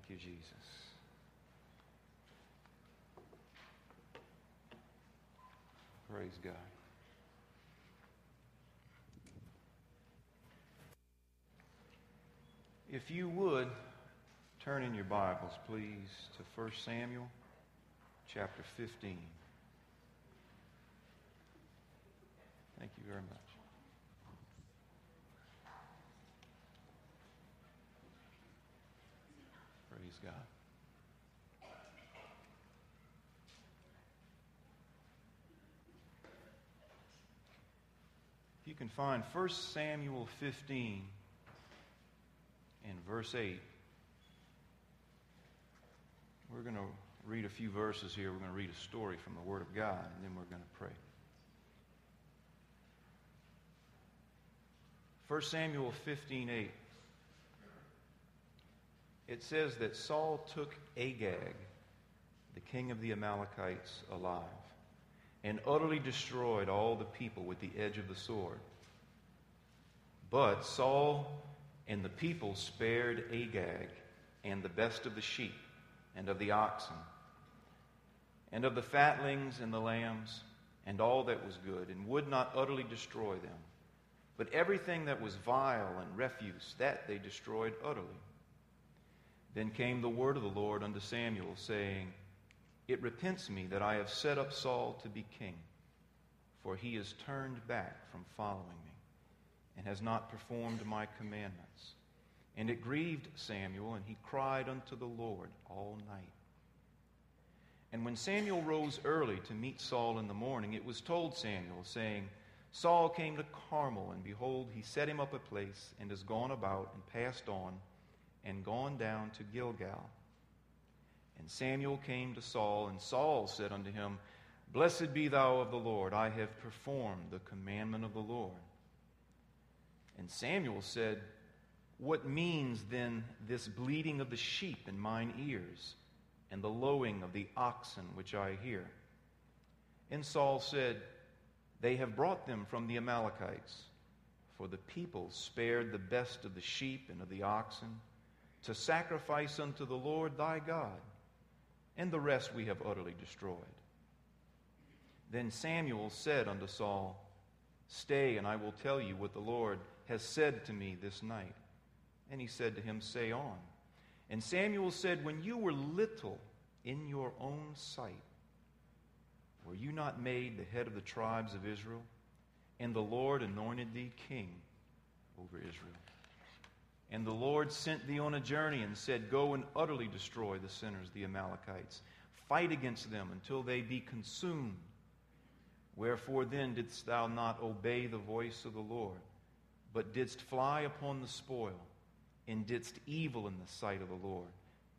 you, Jesus. Praise God. If you would, turn in your Bibles, please, to 1 Samuel chapter 15. Thank you very much. Praise God. If you can find 1 Samuel 15 and verse 8, we're going to read a few verses here. We're going to read a story from the Word of God, and then we're going to pray. 1 Samuel 15:8. It says that Saul took Agag, the king of the Amalekites, alive, and utterly destroyed all the people with the edge of the sword. But Saul and the people spared Agag and the best of the sheep and of the oxen and of the fatlings and the lambs and all that was good, and would not utterly destroy them. But everything that was vile and refuse, that they destroyed utterly. Then came the word of the Lord unto Samuel, saying, It repents me that I have set up Saul to be king, for he is turned back from following me, and has not performed my commandments. And it grieved Samuel, and he cried unto the Lord all night. And when Samuel rose early to meet Saul in the morning, it was told Samuel, saying, Saul came to Carmel, and behold, he set him up a place, and is gone about, and passed on, and gone down to Gilgal. And Samuel came to Saul, and Saul said unto him, Blessed be thou of the Lord, I have performed the commandment of the Lord. And Samuel said, What means then this bleating of the sheep in mine ears, and the lowing of the oxen which I hear? And Saul said, They have brought them from the Amalekites, for the people spared the best of the sheep and of the oxen, to sacrifice unto the Lord thy God, and the rest we have utterly destroyed. Then Samuel said unto Saul, Stay, and I will tell you what the Lord has said to me this night. And he said to him, Say on. And Samuel said, When you were little in your own sight, were you not made the head of the tribes of Israel? And the Lord anointed thee king over Israel. And the Lord sent thee on a journey and said, Go and utterly destroy the sinners, the Amalekites. Fight against them until they be consumed. Wherefore then didst thou not obey the voice of the Lord, but didst fly upon the spoil, and didst evil in the sight of the Lord?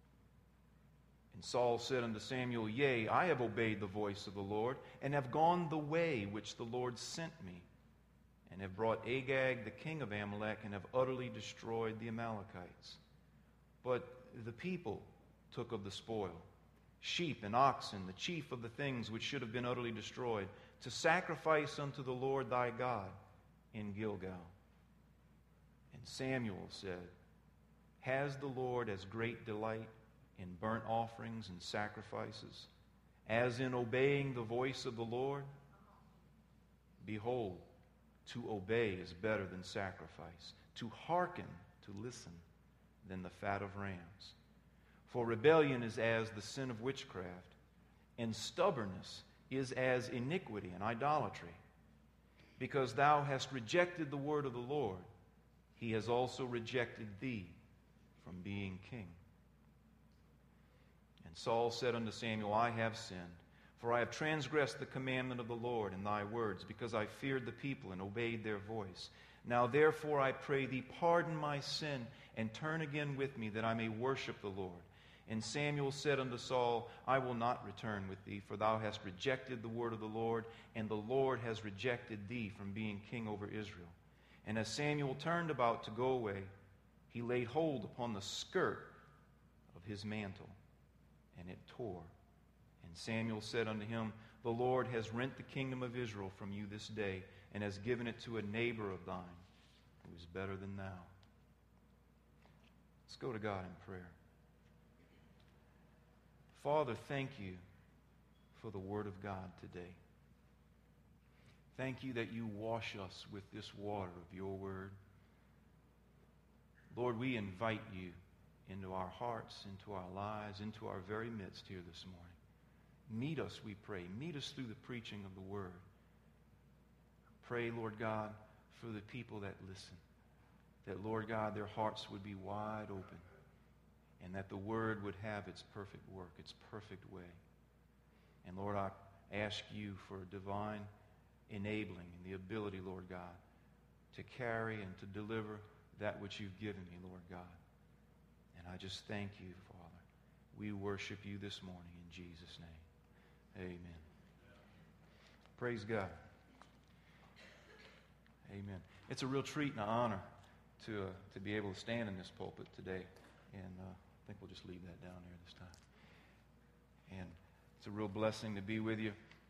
And Saul said unto Samuel, Yea, I have obeyed the voice of the Lord, and have gone the way which the Lord sent me, and have brought Agag the king of Amalek, and have utterly destroyed the Amalekites. But the people took of the spoil, sheep and oxen, the chief of the things which should have been utterly destroyed, to sacrifice unto the Lord thy God in Gilgal. And Samuel said, Has the Lord as great delight in burnt offerings and sacrifices, as in obeying the voice of the Lord? Behold, to obey is better than sacrifice, to hearken, to listen, than the fat of rams. For rebellion is as the sin of witchcraft, and stubbornness is as iniquity and idolatry. Because thou hast rejected the word of the Lord, he has also rejected thee from being king. And Saul said unto Samuel, I have sinned, for I have transgressed the commandment of the Lord in thy words, because I feared the people and obeyed their voice. Now therefore I pray thee, pardon my sin, and turn again with me, that I may worship the Lord. And Samuel said unto Saul, I will not return with thee, for thou hast rejected the word of the Lord, and the Lord has rejected thee from being king over Israel. And as Samuel turned about to go away, he laid hold upon the skirt of his mantle, and it tore. And Samuel said unto him, The Lord has rent the kingdom of Israel from you this day, and has given it to a neighbor of thine, who is better than thou. Let's go to God in prayer. Father, thank you for the Word of God today. Thank you that you wash us with this water of your Word. Lord, we invite you into our hearts, into our lives, into our very midst here this morning. Meet us, we pray. Meet us through the preaching of the Word. Pray, Lord God, for the people that listen, that, Lord God, their hearts would be wide open, and that the Word would have its perfect work, its perfect way. And Lord, I ask you for divine enabling and the ability, Lord God, to carry and to deliver that which you've given me, Lord God. And I just thank you, Father. We worship you this morning in Jesus' name. Amen. Praise God. Amen. It's a real treat and an honor to be able to stand in this pulpit today. And I think we'll just leave that down there this time. And it's a real blessing to be with you.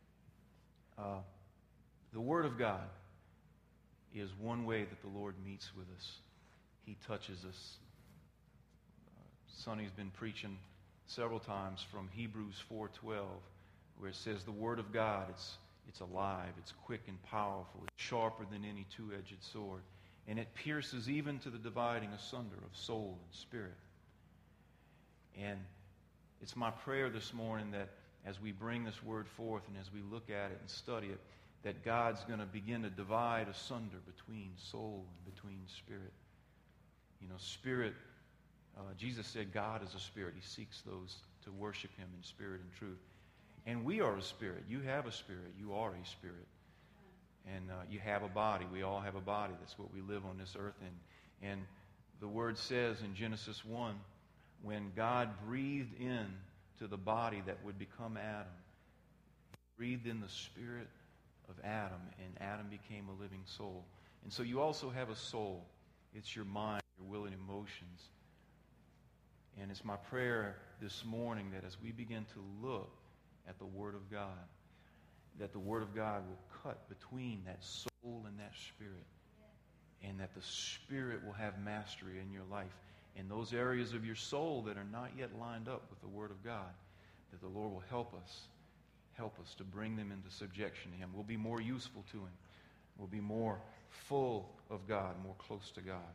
The Word of God is one way that the Lord meets with us. He touches us. Sonny's been preaching several times from Hebrews 4:12, where it says the Word of God, it's alive, it's quick and powerful, it's sharper than any two-edged sword, and it pierces even to the dividing asunder of soul and spirit. And it's my prayer this morning that as we bring this Word forth and as we look at it and study it, that God's going to begin to divide asunder between soul and between spirit. You know, spirit, Jesus said God is a spirit. He seeks those to worship him in spirit and truth. And we are a spirit. You have a spirit. You are a spirit. And you have a body. We all have a body. That's what we live on this earth in. And the Word says in Genesis 1, when God breathed in to the body that would become Adam, he breathed in the spirit of Adam, and Adam became a living soul. And so you also have a soul. It's your mind, your will, and emotions. And it's my prayer this morning that as we begin to look at the Word of God, that the Word of God will cut between that soul and that spirit, and that the Spirit will have mastery in your life. In those areas of your soul that are not yet lined up with the Word of God, that the Lord will help us to bring them into subjection to him. We'll be more useful to him. We'll be more full of God, more close to God.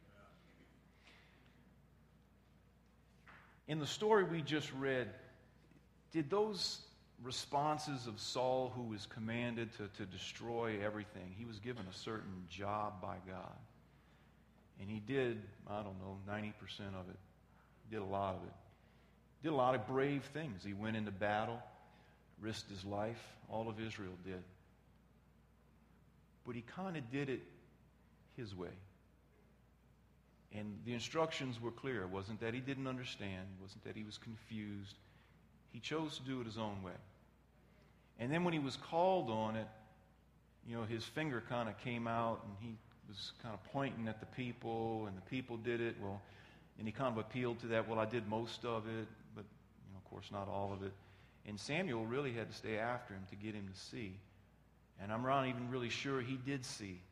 In the story we just read, did those responses of Saul, who was commanded to destroy everything, he was given a certain job by God. And he did, 90% of it. Did a lot of it. Did a lot of brave things. He went into battle, risked his life. All of Israel did. But he kind of did it his way. And the instructions were clear. It wasn't that he didn't understand. It wasn't that he was confused. He chose to do it his own way. And then when he was called on it, his finger kind of came out and he was kind of pointing at the people, and the people did it. Well, and he kind of appealed to that. Well, I did most of it, but, of course, not all of it. And Samuel really had to stay after him to get him to see. And I'm not even really sure he did see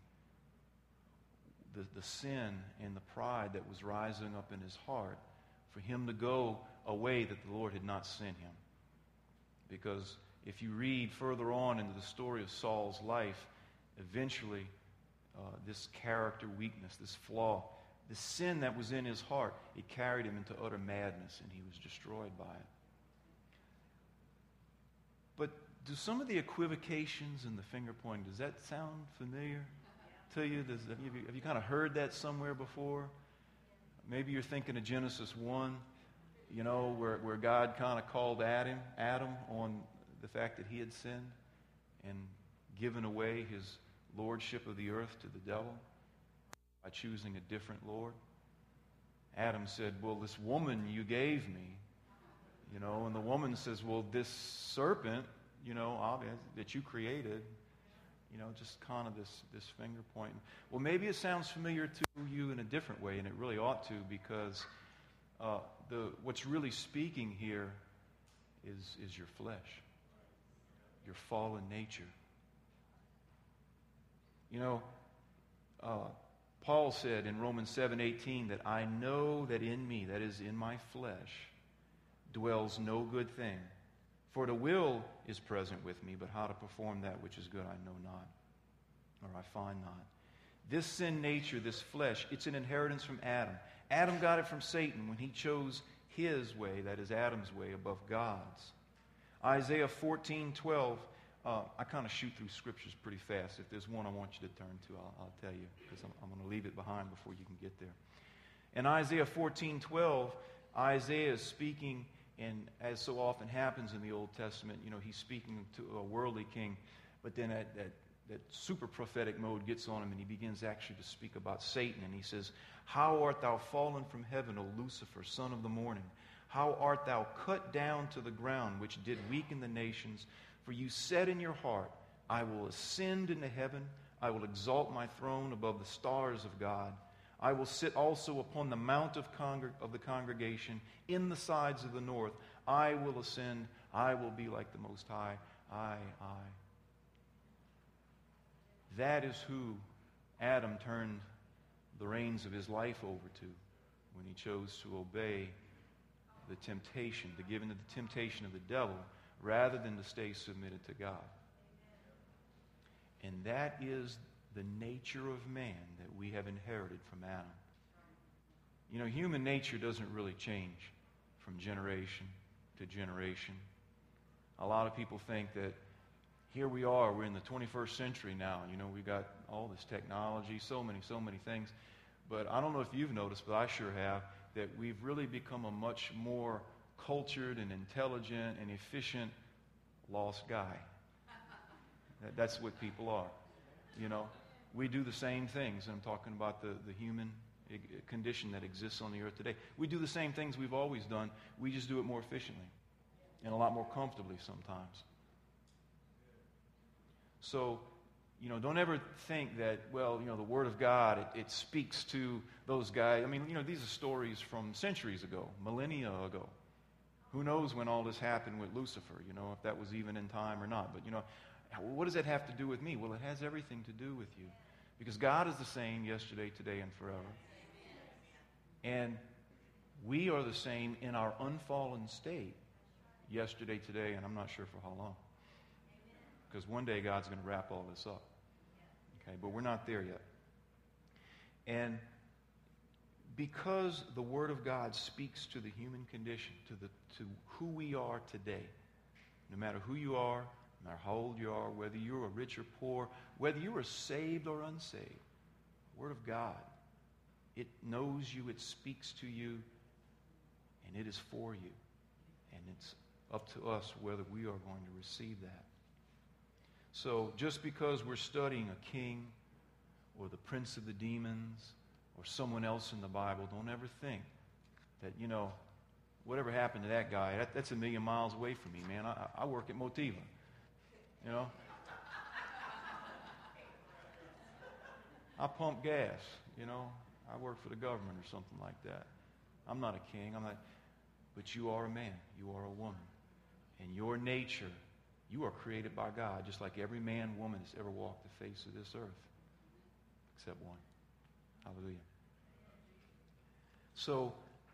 the sin and the pride that was rising up in his heart for him to go a way that the Lord had not sent him. Because if you read further on into the story of Saul's life, eventually this character weakness, this flaw, the sin that was in his heart, it carried him into utter madness, and he was destroyed by it. But do some of the equivocations and the finger pointing, does that sound familiar to you? Have you kind of heard that somewhere before? Maybe you're thinking of Genesis 1, where God kind of called Adam on the fact that he had sinned and given away his lordship of the earth to the devil by choosing a different Lord. Adam said, well, this woman you gave me, and the woman says, well, this serpent, that you created, just kind of this finger pointing. Well, maybe it sounds familiar to you in a different way, and it really ought to, because what's really speaking here is your flesh, your fallen nature. Paul said in Romans 7:18 that I know that in me, that is in my flesh, dwells no good thing. For the will is present with me, but how to perform that which is good I know not, or I find not. This sin nature, this flesh, it's an inheritance from Adam. Adam got it from Satan when he chose his way, that is Adam's way, above God's. Isaiah 14:12. I kind of shoot through scriptures pretty fast. If there's one I want you to turn to, I'll tell you, because I'm going to leave it behind before you can get there. In Isaiah 14:12, Isaiah is speaking, and as so often happens in the Old Testament, he's speaking to a worldly king, but then that super prophetic mode gets on him, and he begins actually to speak about Satan. And he says, "How art thou fallen from heaven, O Lucifer, son of the morning? How art thou cut down to the ground, which did weaken the nations? For you said in your heart, I will ascend into heaven. I will exalt my throne above the stars of God. I will sit also upon the mount of the congregation in the sides of the north. I will ascend. I will be like the Most High. I. That is who Adam turned the reins of his life over to when he chose to obey the temptation, to give in to the temptation of the devil, rather than to stay submitted to God. And that is the nature of man that we have inherited from Adam. Human nature doesn't really change from generation to generation. A lot of people think that here we are, we're in the 21st century now. We got all this technology, so many things. But I don't know if you've noticed, but I sure have, that we've really become a much more cultured and intelligent and efficient lost guy. That's what people are. We do the same things, and I'm talking about the human condition that exists on the earth today. We do the same things we've always done. We just do it more efficiently and a lot more comfortably sometimes. So, don't ever think that, the Word of God, it speaks to those guys. These are stories from centuries ago, millennia ago. Who knows when all this happened with Lucifer, if that was even in time or not. But, what does that have to do with me? Well, it has everything to do with you. Because God is the same yesterday, today, and forever. And we are the same in our unfallen state yesterday, today, and I'm not sure for how long. Because one day God's going to wrap all this up. Okay, but we're not there yet. And because the Word of God speaks to the human condition, to who we are today, no matter who you are, no matter how old you are, whether you are rich or poor, whether you are saved or unsaved, the Word of God, it knows you, it speaks to you, and it is for you. And it's up to us whether we are going to receive that. So just because we're studying a king or the prince of the demons or someone else in the Bible, don't ever think that, whatever happened to that guy, that's a million miles away from me, man. I work at Motiva, I pump gas, I work for the government or something like that. I'm not a king, but you are a man, you are a woman. And your nature, you are created by God, just like every man, woman that's ever walked the face of this earth, except one. Hallelujah. So,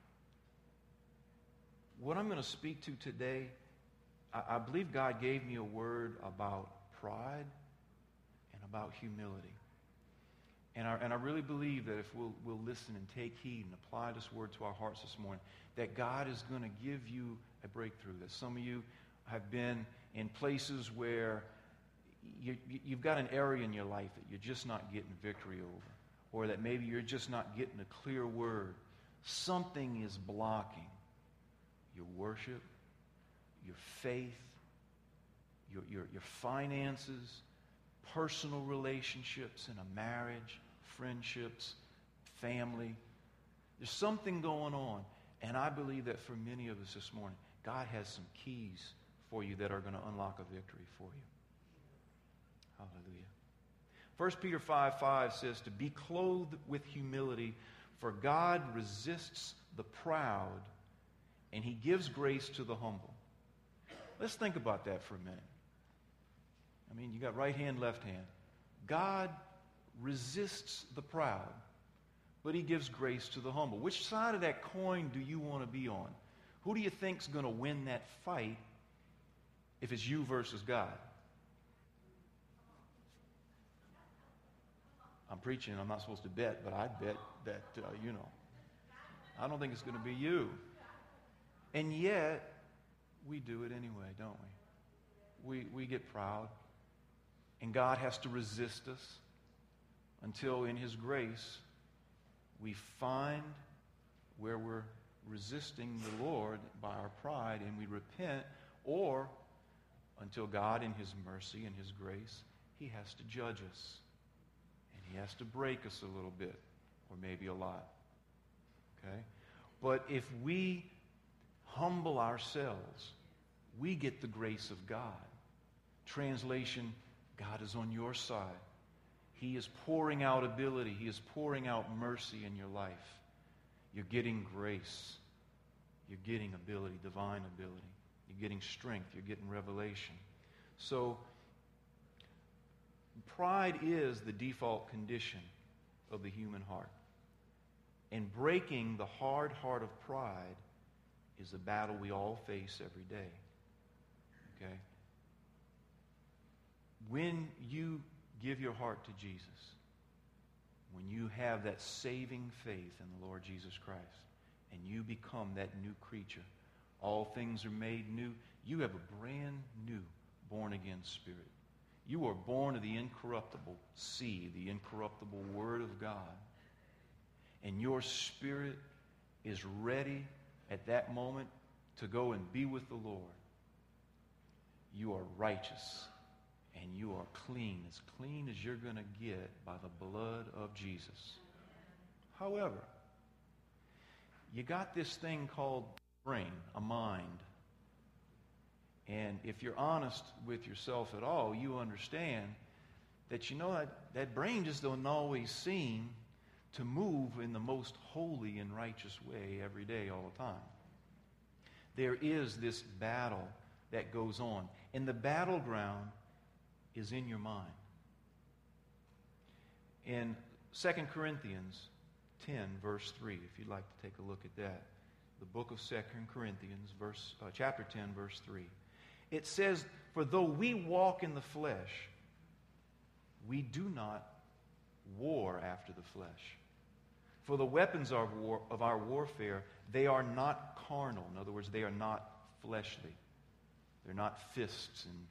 what I'm going to speak to today, I believe God gave me a word about pride and about humility. And I really believe that if we'll listen and take heed and apply this word to our hearts this morning, that God is going to give you a breakthrough. That some of you have been in places where you've got an area in your life that you're just not getting victory over, or that maybe you're just not getting a clear word. Something is blocking your worship, your faith, your finances, personal relationships in a marriage, friendships, family. There's something going on, and I believe that for many of us this morning, God has some keys for you that are going to unlock a victory for you. Hallelujah. 1 Peter 5:5 says, to be clothed with humility, for God resists the proud, and He gives grace to the humble. Let's think about that for a minute. You got right hand, left hand. God resists the proud, but He gives grace to the humble. Which side of that coin do you want to be on? Who do you think's going to win that fight if it's you versus God? I'm preaching, I'm not supposed to bet, but I'd bet that, I don't think it's going to be you. And yet, we do it anyway, don't we? We get proud. And God has to resist us until in His grace we find where we're resisting the Lord by our pride and we repent, or until God in His mercy and His grace, He has to judge us. And He has to break us a little bit, or maybe a lot. Okay? But if we humble ourselves, we get the grace of God. Translation, God is on your side. He is pouring out ability. He is pouring out mercy in your life. You're getting grace. You're getting ability, divine ability. You're getting strength. You're getting revelation. So, pride is the default condition of the human heart. And breaking the hard heart of pride is a battle we all face every day. Okay? When you give your heart to Jesus, when you have that saving faith in the Lord Jesus Christ, and you become that new creature, all things are made new. You have a brand new born-again spirit. You are born of the incorruptible seed, the incorruptible Word of God. And your spirit is ready at that moment to go and be with the Lord. You are righteous and you are clean as you're going to get by the blood of Jesus. However, you got this thing called brain, a mind. And if you're honest with yourself at all, you understand that that brain just don't always seem to move in the most holy and righteous way every day, all the time. There is this battle that goes on. And the battleground is in your mind. In 2 Corinthians 10, verse 3, if you'd like to take a look at that. The book of 2 Corinthians, chapter 10, verse 3. It says, "For though we walk in the flesh, we do not war after the flesh. For the weapons of our warfare, they are not carnal." In other words, they are not fleshly. They're not fists and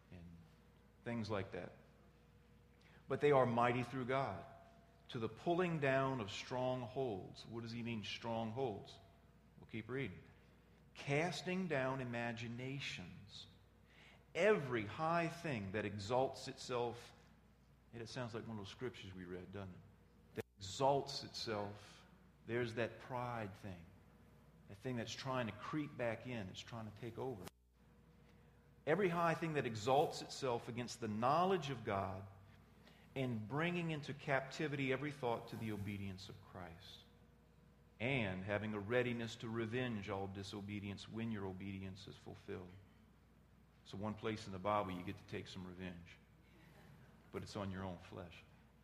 things like that. "But they are mighty through God, to the pulling down of strongholds." What does he mean, strongholds? We'll keep reading. "Casting down imaginations, every high thing that exalts itself." And it sounds like one of those scriptures we read, doesn't it? That exalts itself. There's that pride thing. That thing that's trying to creep back in. It's trying to take over. "Every high thing that exalts itself against the knowledge of God, and bringing into captivity every thought to the obedience of Christ, and having a readiness to revenge all disobedience when your obedience is fulfilled." So one place in the Bible you get to take some revenge, but it's on your own flesh.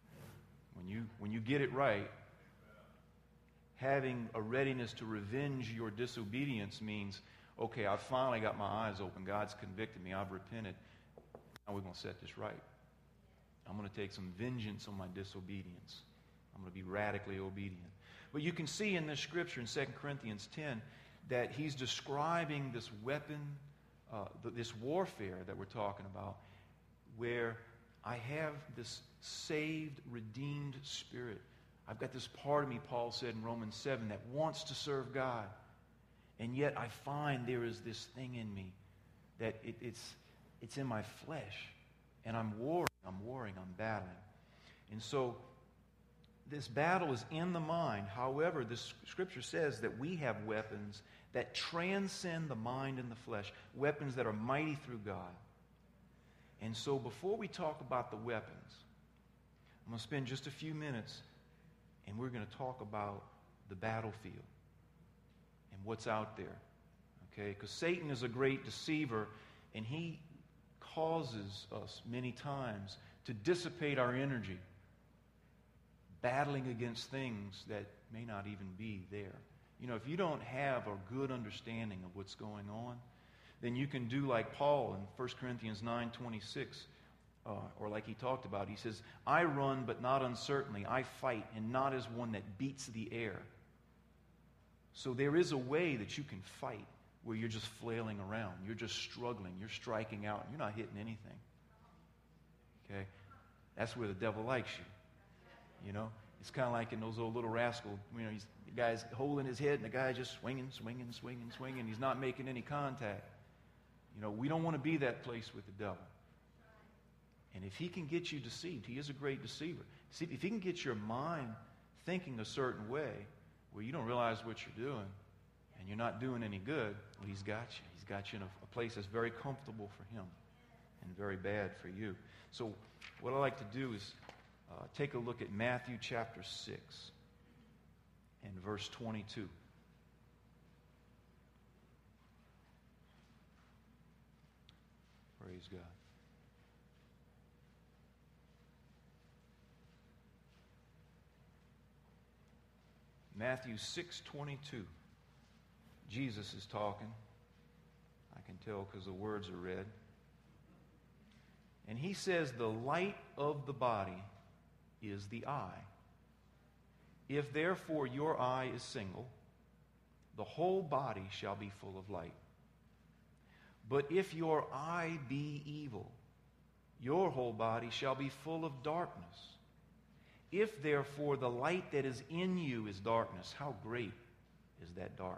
When you get it right, having a readiness to revenge your disobedience means, okay, I've finally got my eyes open. God's convicted me. I've repented. Now we're going to set this right. I'm going to take some vengeance on my disobedience. I'm going to be radically obedient. But you can see in this scripture in 2 Corinthians 10 that he's describing this weapon, this warfare that we're talking about, where I have this saved, redeemed spirit. I've got this part of me, Paul said in Romans 7, that wants to serve God. And yet I find there is this thing in me that it's in my flesh. And I'm warring, I'm battling. And so this battle is in the mind. However, this scripture says that we have weapons that transcend the mind and the flesh, weapons that are mighty through God. And so before we talk about the weapons, I'm going to spend just a few minutes and we're going to talk about the battlefield and what's out there. Okay? Because Satan is a great deceiver, and he causes us many times to dissipate our energy battling against things that may not even be there. You know, if you don't have a good understanding of what's going on, then you can do like Paul in 1 Corinthians 9:26, or like he talked about. He says, I run but not uncertainly. I fight and not as one that beats the air. So there is a way that you can fight where you're just flailing around. You're just struggling. You're striking out. You're not hitting anything. Okay? That's where the devil likes you. You know? It's kind of like in those old Little Rascal, you know, the guy's holding his head and the guy's just swinging. He's not making any contact. You know, we don't want to be that place with the devil. And if he can get you deceived, he is a great deceiver. See, if he can get your mind thinking a certain way where you don't realize what you're doing and you're not doing any good, well, he's got you. He's got you in a place that's very comfortable for him and very bad for you. So what I like to do is take a look at Matthew chapter 6 and verse 22. Praise God. Matthew 6:22. Jesus is talking. I can tell because the words are red. And he says, the light of the body is the eye. If therefore your eye is single, the whole body shall be full of light. But if your eye be evil, your whole body shall be full of darkness. If therefore the light that is in you is darkness, how great is that darkness?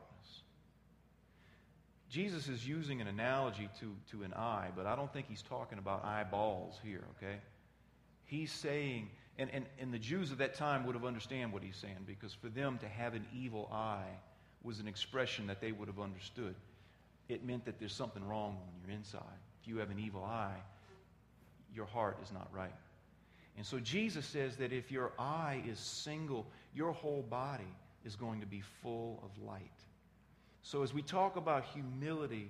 Jesus is using an analogy to an eye, but I don't think he's talking about eyeballs here, okay? He's saying, and the Jews of that time would have understood what he's saying, because for them to have an evil eye was an expression that they would have understood. It meant that there's something wrong on your inside. If you have an evil eye, your heart is not right. And so Jesus says that if your eye is single, your whole body is going to be full of light. So as we talk about humility,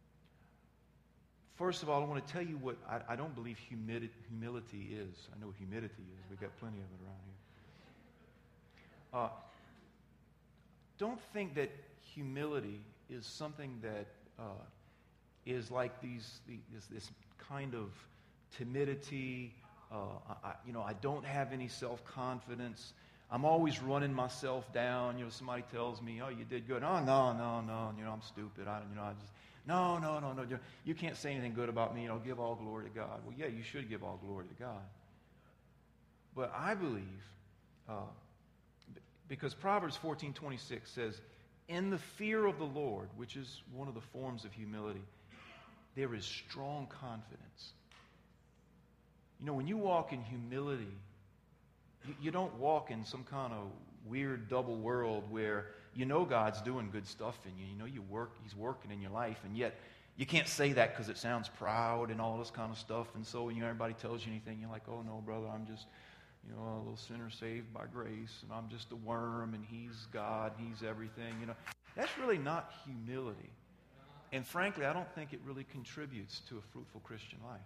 first of all, I want to tell you what I don't believe humility is. I know what humidity is. We've got plenty of it around here. Don't think that humility is something that is like this kind of timidity. I don't have any self-confidence. I'm always running myself down. Somebody tells me, "Oh, you did good." "Oh, no. I'm stupid. No. You can't say anything good about me. Give all glory to God." Well, yeah, you should give all glory to God. But I believe, because Proverbs 14:26 says, "In the fear of the Lord," which is one of the forms of humility, there is strong confidence. When you walk in humility, you don't walk in some kind of weird double world where God's doing good stuff in you. He's working in your life, and yet you can't say that because it sounds proud and all this kind of stuff. And so when everybody tells you anything, you're like, "Oh no, brother, I'm just a little sinner saved by grace, and I'm just a worm, and He's God, He's everything." That's really not humility. And frankly, I don't think it really contributes to a fruitful Christian life.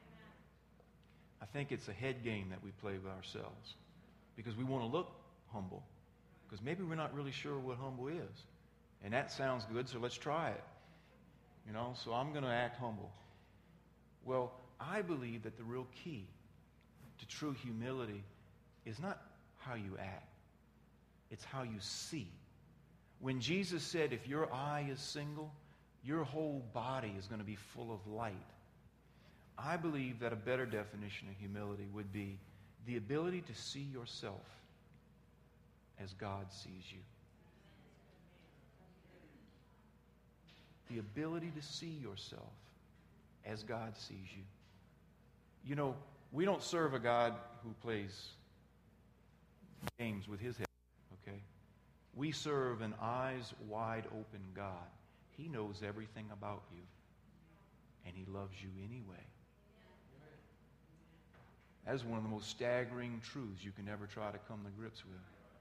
I think it's a head game that we play with ourselves because we want to look humble, because maybe we're not really sure what humble is. And that sounds good, so let's try it. So I'm going to act humble. Well, I believe that the real key to true humility is not how you act. It's how you see. When Jesus said, if your eye is single, your whole body is going to be full of light. I believe that a better definition of humility would be the ability to see yourself as God sees you. The ability to see yourself as God sees you. We don't serve a God who plays games with his head, okay? We serve an eyes wide open God. He knows everything about you, and He loves you anyway. That is one of the most staggering truths you can ever try to come to grips with.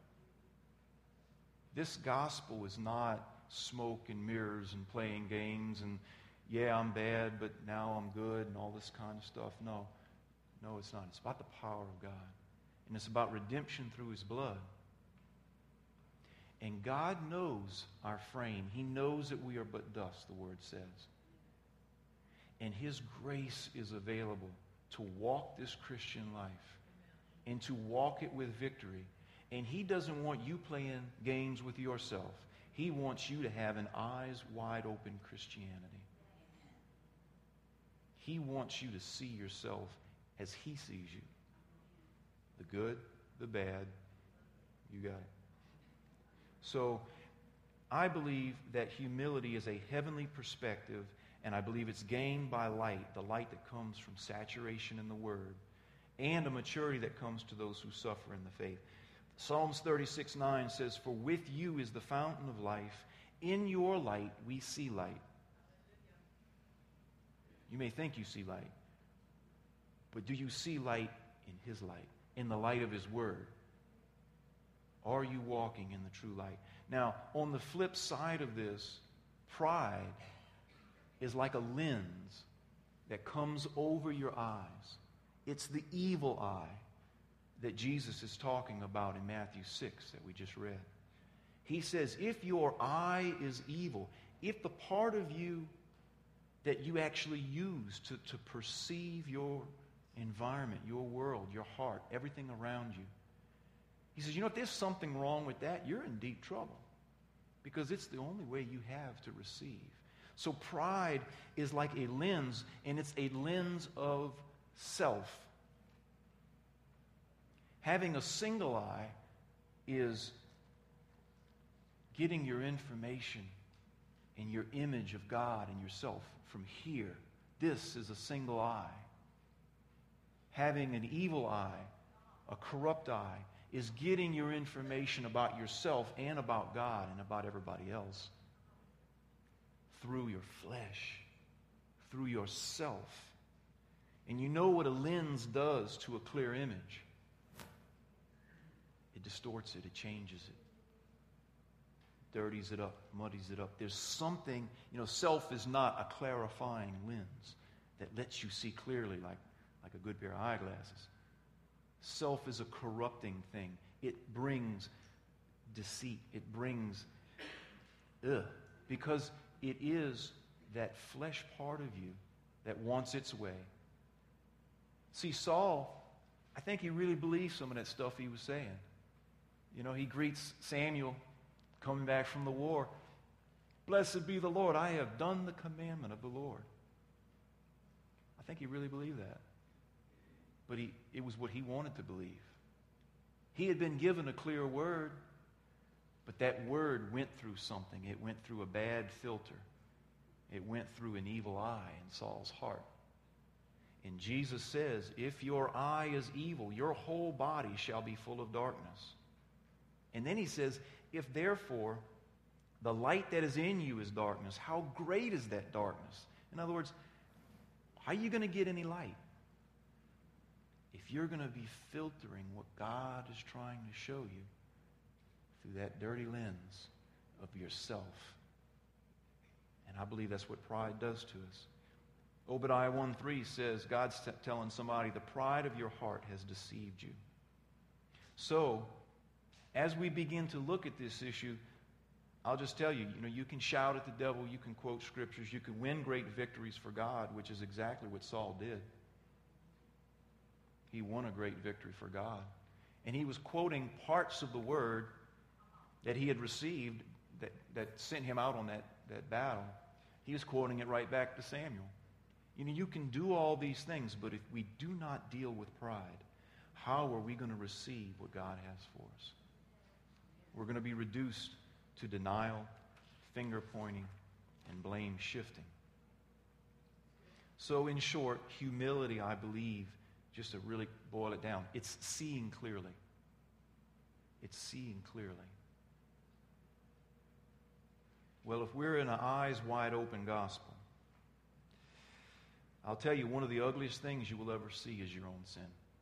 This gospel is not smoke and mirrors and playing games and, yeah, I'm bad, but now I'm good and all this kind of stuff. No, it's not. It's about the power of God. And it's about redemption through His blood. And God knows our frame. He knows that we are but dust, the Word says. And His grace is available to walk this Christian life and to walk it with victory. And He doesn't want you playing games with yourself. He wants you to have an eyes wide open Christianity. He wants you to see yourself as He sees you. The good, the bad, you got it. So, I believe that humility is a heavenly perspective, and I believe it's gained by light, the light that comes from saturation in the Word, and a maturity that comes to those who suffer in the faith. Psalms 36:9 says, "For with you is the fountain of life. In your light we see light." You may think you see light, but do you see light in His light, in the light of His Word? Are you walking in the true light? Now, on the flip side of this, pride is like a lens that comes over your eyes. It's the evil eye that Jesus is talking about in Matthew 6 that we just read. He says, if your eye is evil, if the part of you that you actually use to perceive your environment, your world, your heart, everything around you, He says, if there's something wrong with that, you're in deep trouble, because it's the only way you have to receive. So pride is like a lens, and it's a lens of self. Having a single eye is getting your information and your image of God and yourself from here. This is a single eye. Having an evil eye, a corrupt eye, is getting your information about yourself and about God and about everybody else through your flesh, through yourself. And you know what a lens does to a clear image. It distorts it, it changes it, dirties it up, muddies it up. There's something, self is not a clarifying lens that lets you see clearly like a good pair of eyeglasses. Self is a corrupting thing. It brings deceit. It brings because it is that flesh part of you that wants its way. See, Saul, I think he really believed some of that stuff he was saying. He greets Samuel coming back from the war. Blessed be the Lord, I have done the commandment of the Lord. I think he really believed that. But it was what he wanted to believe. He had been given a clear word, but that word went through something. It went through a bad filter. It went through an evil eye in Saul's heart. And Jesus says, if your eye is evil, your whole body shall be full of darkness. And then he says, if therefore the light that is in you is darkness, how great is that darkness? In other words, how are you going to get any light? If you're going to be filtering what God is trying to show you through that dirty lens of yourself. And I believe that's what pride does to us. Obadiah 1:3 says, God's telling somebody, the pride of your heart has deceived you. So, as we begin to look at this issue, I'll just tell you, you can shout at the devil, you can quote scriptures, you can win great victories for God, which is exactly what Saul did. He won a great victory for God. And he was quoting parts of the word that he had received that sent him out on that battle. He was quoting it right back to Samuel. You can do all these things, but if we do not deal with pride, how are we going to receive what God has for us? We're going to be reduced to denial, finger pointing, and blame shifting. So in short, humility, I believe, just to really boil it down, it's seeing clearly. It's seeing clearly. Well, if we're in an eyes wide open gospel, I'll tell you, one of the ugliest things you will ever see is your own sin.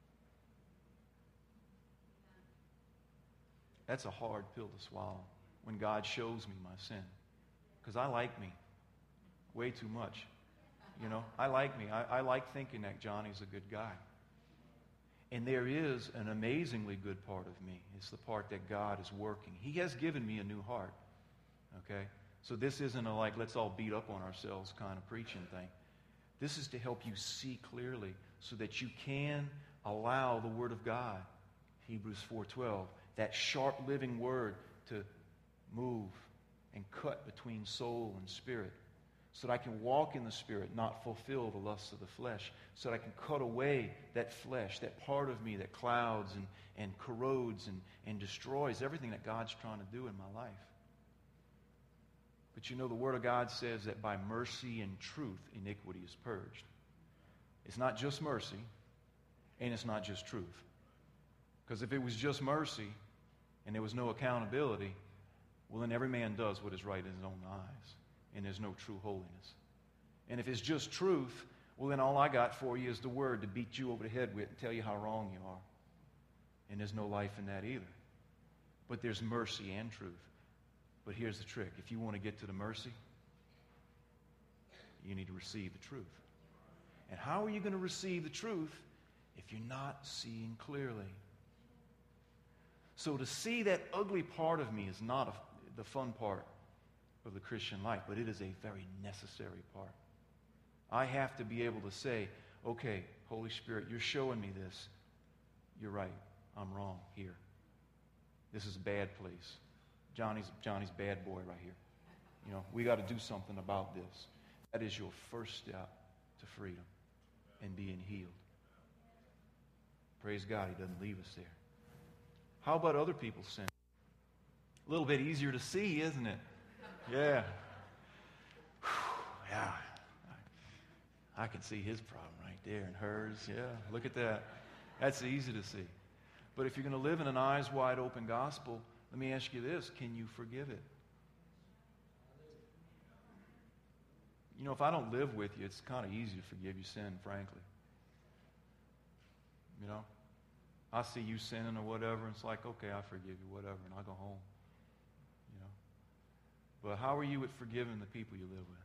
That's a hard pill to swallow when God shows me my sin. Because I like me way too much. I like me. I like thinking that Johnny's a good guy. And there is an amazingly good part of me. It's the part that God is working. He has given me a new heart. Okay? So this isn't a like, let's all beat up on ourselves kind of preaching thing. This is to help you see clearly so that you can allow the Word of God, Hebrews 4:12, that sharp living Word to move and cut between soul and spirit, so that I can walk in the Spirit, not fulfill the lusts of the flesh, so that I can cut away that flesh, that part of me that clouds and corrodes and destroys everything that God's trying to do in my life. But you know, the Word of God says that by mercy and truth, iniquity is purged. It's not just mercy, and it's not just truth. Because if it was just mercy and there was no accountability, well, then every man does what is right in his own eyes, and there's no true holiness. And if it's just truth, well, then all I got for you is the Word to beat you over the head with and tell you how wrong you are. And there's no life in that either. But there's mercy and truth. But here's the trick. If you want to get to the mercy, you need to receive the truth. And how are you going to receive the truth if you're not seeing clearly? So to see that ugly part of me is not the fun part of the Christian life, but it is a very necessary part. I have to be able to say, okay, Holy Spirit, you're showing me this. You're right. I'm wrong here. This is a bad place. Johnny's bad boy right here. You know, we got to do something about this. That is your first step to freedom and being healed. Praise God, He doesn't leave us there. How about other people's sin? A little bit easier to see, isn't it? Yeah. Yeah. I can see his problem right there and hers. Yeah, look at that. That's easy to see. But if you're going to live in an eyes wide open gospel, let me ask you this. Can you forgive it? You know, if I don't live with you, it's kind of easy to forgive you sin, frankly. You know? I see you sinning or whatever, and it's like, okay, I forgive you, whatever, and I'll go home. You know? But how are you at forgiving the people you live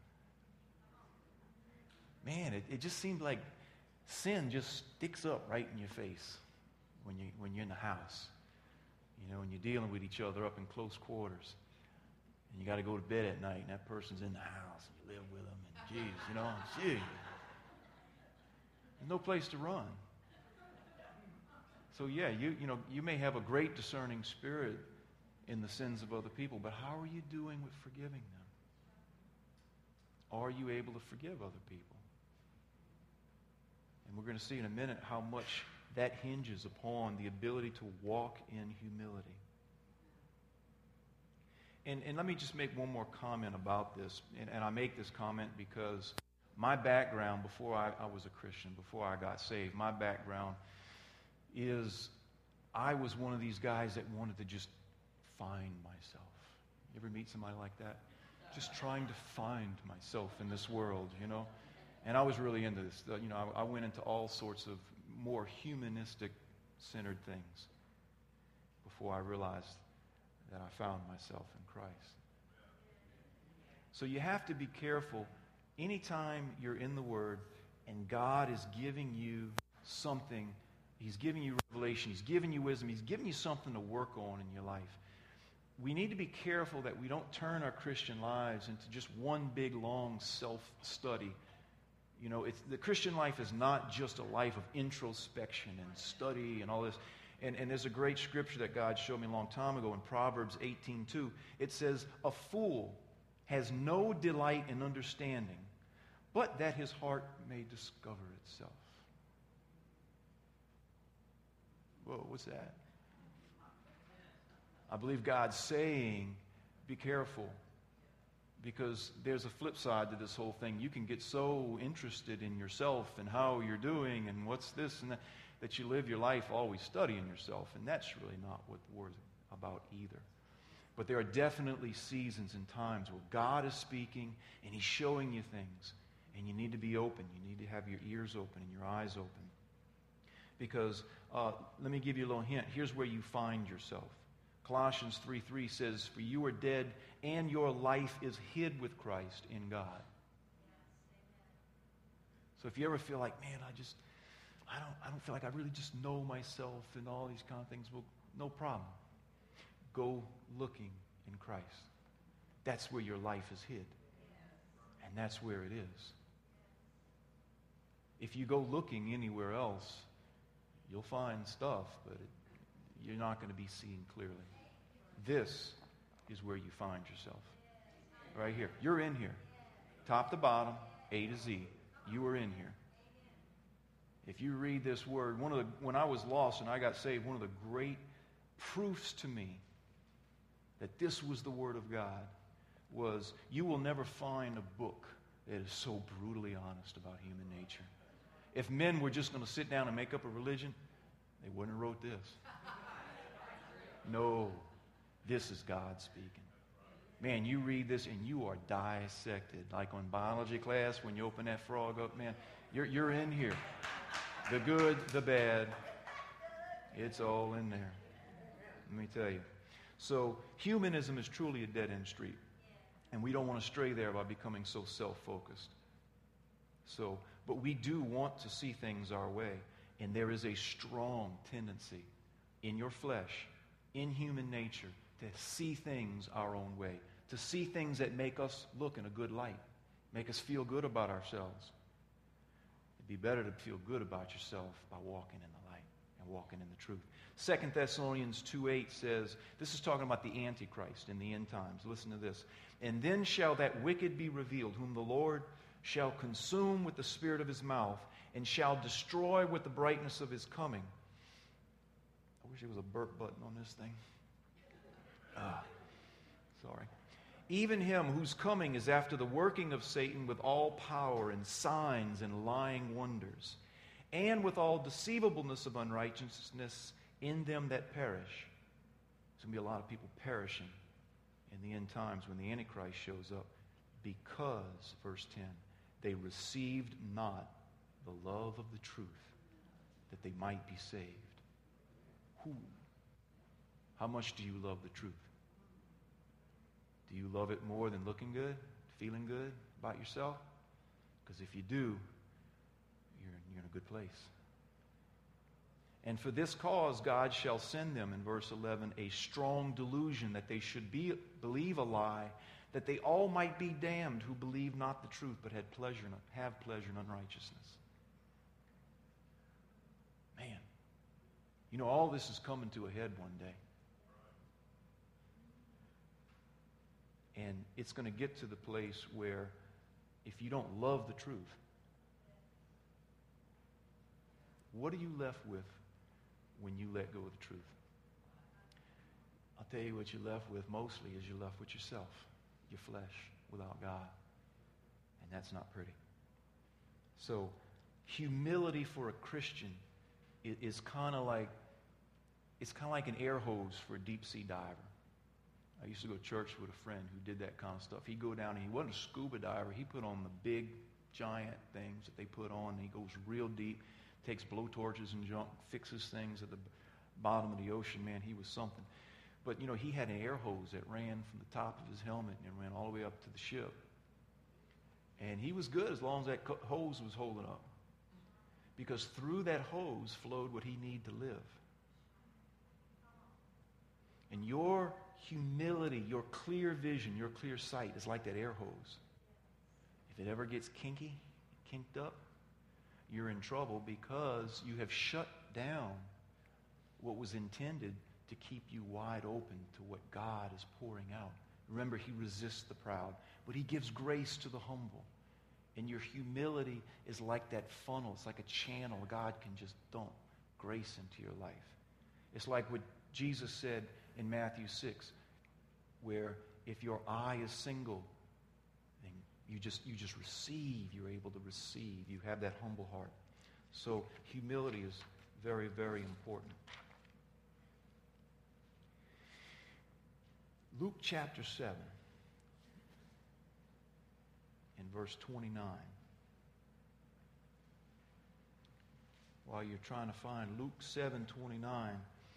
with? Man, it just seems like sin just sticks up right in your face when you're in the house. You know, when you're dealing with each other up in close quarters. And you got to go to bed at night, and that person's in the house, and you live with them, and geez, you know, gee. There's no place to run. So yeah, you may have a great discerning spirit in the sins of other people, but how are you doing with forgiving them? Are you able to forgive other people? And we're going to see in a minute how much that hinges upon the ability to walk in humility. And let me just make one more comment about this. And I make this comment because my background, before I was a Christian, before I got saved, my background is I was one of these guys that wanted to just find myself. You ever meet somebody like that? Just trying to find myself in this world, you know? And I was really into this. You know, I went into all sorts of more humanistic-centered things before I realized that I found myself in Christ. So you have to be careful anytime you're in the Word and God is giving you something. He's giving you revelation. He's giving you wisdom. He's giving you something to work on in your life. We need to be careful that we don't turn our Christian lives into just one big, long self-study. You know, the Christian life is not just a life of introspection and study and all this. And there's a great scripture that God showed me a long time ago in Proverbs 18:2. It says, "A fool has no delight in understanding, but that his heart may discover itself." Whoa, what's that? I believe God's saying, be careful. Because there's a flip side to this whole thing. You can get so interested in yourself and how you're doing and what's this and that you live your life always studying yourself. And that's really not what the Word's about either. But there are definitely seasons and times where God is speaking and He's showing you things. And you need to be open. You need to have your ears open and your eyes open. Because, let me give you a little hint. Here's where you find yourself. Colossians 3:3 says, "For you are dead, and your life is hid with Christ in God." So if you ever feel like, man, I don't feel like I really just know myself and all these kind of things. Well, no problem. Go looking in Christ. That's where your life is hid. And that's where it is. If you go looking anywhere else, you'll find stuff, but you're not going to be seen clearly. This is where you find yourself. Right here. You're in here. Top to bottom, A to Z. You are in here. If you read this word, when I was lost and I got saved, one of the great proofs to me that this was the Word of God was you will never find a book that is so brutally honest about human nature. If men were just going to sit down and make up a religion, they wouldn't have wrote this. No, this is God speaking. Man, you read this and you are dissected. Like on biology class, when you open that frog up, man, you're in here. The good, the bad, it's all in there. Let me tell you. So humanism is truly a dead-end street. And we don't want to stray there by becoming so self-focused. But we do want to see things our way. And there is a strong tendency in your flesh, in human nature, to see things our own way. To see things that make us look in a good light. Make us feel good about ourselves. It'd be better to feel good about yourself by walking in the light and walking in the truth. 2 Thessalonians 2:8 says, this is talking about the Antichrist in the end times. Listen to this. And then shall that wicked be revealed, whom the Lord shall consume with the spirit of his mouth, and shall destroy with the brightness of his coming. I wish there was a burp button on this thing. Sorry. Even him whose coming is after the working of Satan with all power and signs and lying wonders, and with all deceivableness of unrighteousness in them that perish. There's going to be a lot of people perishing in the end times when the Antichrist shows up because, verse 10, they received not the love of the truth that they might be saved. How much do you love the truth? Do you love it more than looking good, feeling good about yourself? Because if you do, you're in a good place. And for this cause God shall send them, in verse 11, a strong delusion that they should believe a lie, that they all might be damned who believe not the truth, but have pleasure in unrighteousness. Man, all this is coming to a head one day. And it's going to get to the place where if you don't love the truth, what are you left with when you let go of the truth? I'll tell you what you're left with mostly is you're left with yourself, your flesh, without God. And that's not pretty. So humility for a Christian is kind of like an air hose for a deep sea diver. I used to go to church with a friend who did that kind of stuff. He'd go down and he wasn't a scuba diver. He put on the big, giant things that they put on. And he goes real deep, takes blowtorches and junk, fixes things at the bottom of the ocean. Man, he was something. But, he had an air hose that ran from the top of his helmet and ran all the way up to the ship. And he was good as long as that hose was holding up. Because through that hose flowed what he needed to live. And your humility, your clear vision, your clear sight is like that air hose. If it ever gets kinked up, you're in trouble because you have shut down what was intended to keep you wide open to what God is pouring out. Remember, he resists the proud, but he gives grace to the humble. And your humility is like that funnel. It's like a channel God can just dump grace into your life. It's like what Jesus said in Matthew 6, where if your eye is single, then you just receive. You're able to receive. You have that humble heart. So humility is very, very important. Luke chapter 7, in verse 29. While you're trying to find Luke 7:29,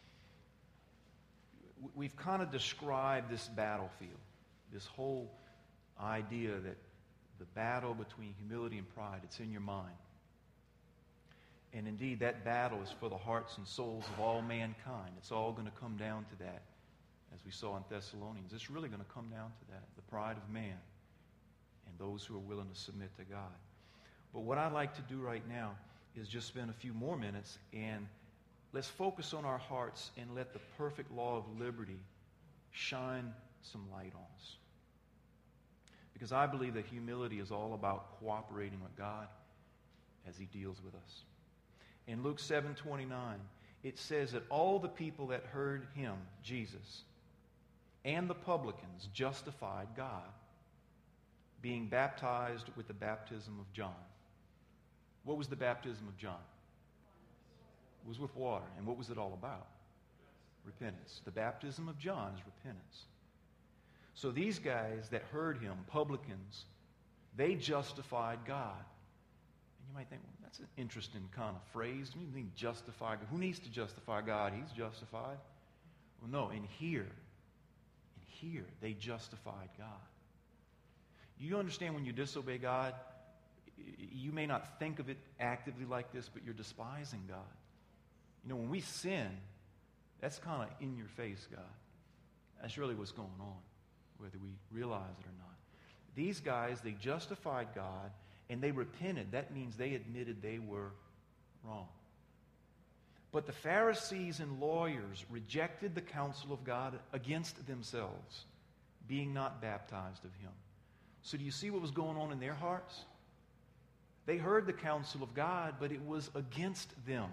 we've kind of described this battlefield, this whole idea that the battle between humility and pride, it's in your mind. And indeed, that battle is for the hearts and souls of all mankind. It's all going to come down to that, as we saw in Thessalonians. It's really going to come down to that, the pride of man and those who are willing to submit to God. But what I'd like to do right now is just spend a few more minutes and let's focus on our hearts and let the perfect law of liberty shine some light on us. Because I believe that humility is all about cooperating with God as He deals with us. In Luke 7:29, it says that all the people that heard Him, Jesus, and the publicans justified God, being baptized with the baptism of John. What was the baptism of John? It was with water. And what was it all about? Repentance. The baptism of John is repentance. So these guys that heard Him, publicans, they justified God. And you might think, well, that's an interesting kind of phrase. Do you mean justify God? Who needs to justify God? He's justified. Well, no, in here, they justified God. You understand when you disobey God, you may not think of it actively like this, but you're despising God. You know, when we sin, that's kind of in your face, God. That's really what's going on, whether we realize it or not. These guys, they justified God, and they repented. That means they admitted they were wrong. But the Pharisees and lawyers rejected the counsel of God against themselves, being not baptized of Him. So do you see what was going on in their hearts? They heard the counsel of God, but it was against them.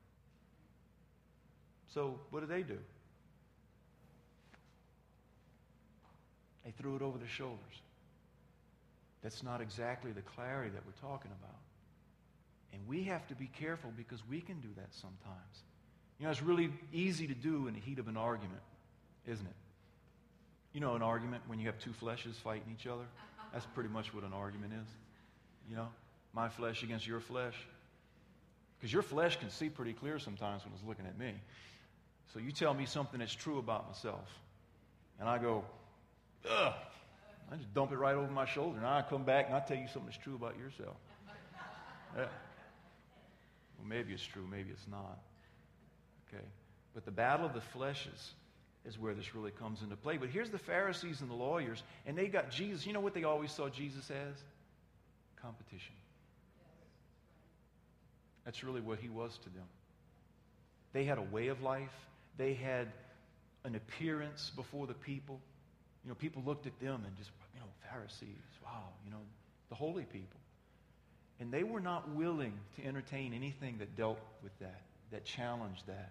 So what do? They threw it over their shoulders. That's not exactly the clarity that we're talking about. And we have to be careful because we can do that sometimes. You know, it's really easy to do in the heat of an argument, isn't it? You know, an argument when you have two fleshes fighting each other? That's pretty much what an argument is. You know, my flesh against your flesh. Because your flesh can see pretty clear sometimes when it's looking at me. So you tell me something that's true about myself. And I go, ugh. I just dump it right over my shoulder. And I come back and I tell you something that's true about yourself. Yeah. Well, maybe it's true, maybe it's not. Okay. But the battle of the fleshes is where this really comes into play. But here's the Pharisees and the lawyers, and they got Jesus. You know what they always saw Jesus as? Competition. That's really what He was to them. They had a way of life. They had an appearance before the people. You know, people looked at them and just, you know, Pharisees, wow, you know, the holy people. And they were not willing to entertain anything that dealt with that challenged that.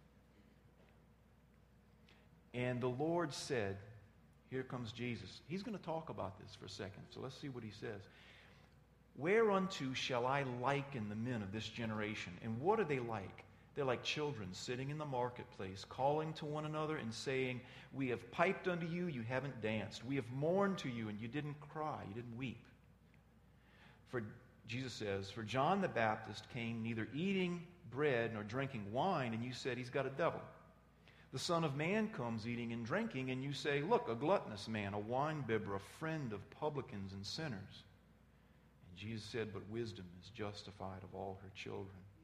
And the Lord said, here comes Jesus. He's going to talk about this for a second, so let's see what He says. Whereunto shall I liken the men of this generation? And what are they like? They're like children sitting in the marketplace, calling to one another and saying, we have piped unto you, you haven't danced. We have mourned to you, and you didn't cry, you didn't weep. For Jesus says, for John the Baptist came neither eating bread nor drinking wine, and you said he's got a devil. The Son of Man comes eating and drinking, and you say, look, a gluttonous man, a winebibber, a friend of publicans and sinners. And Jesus said, but wisdom is justified of all her children.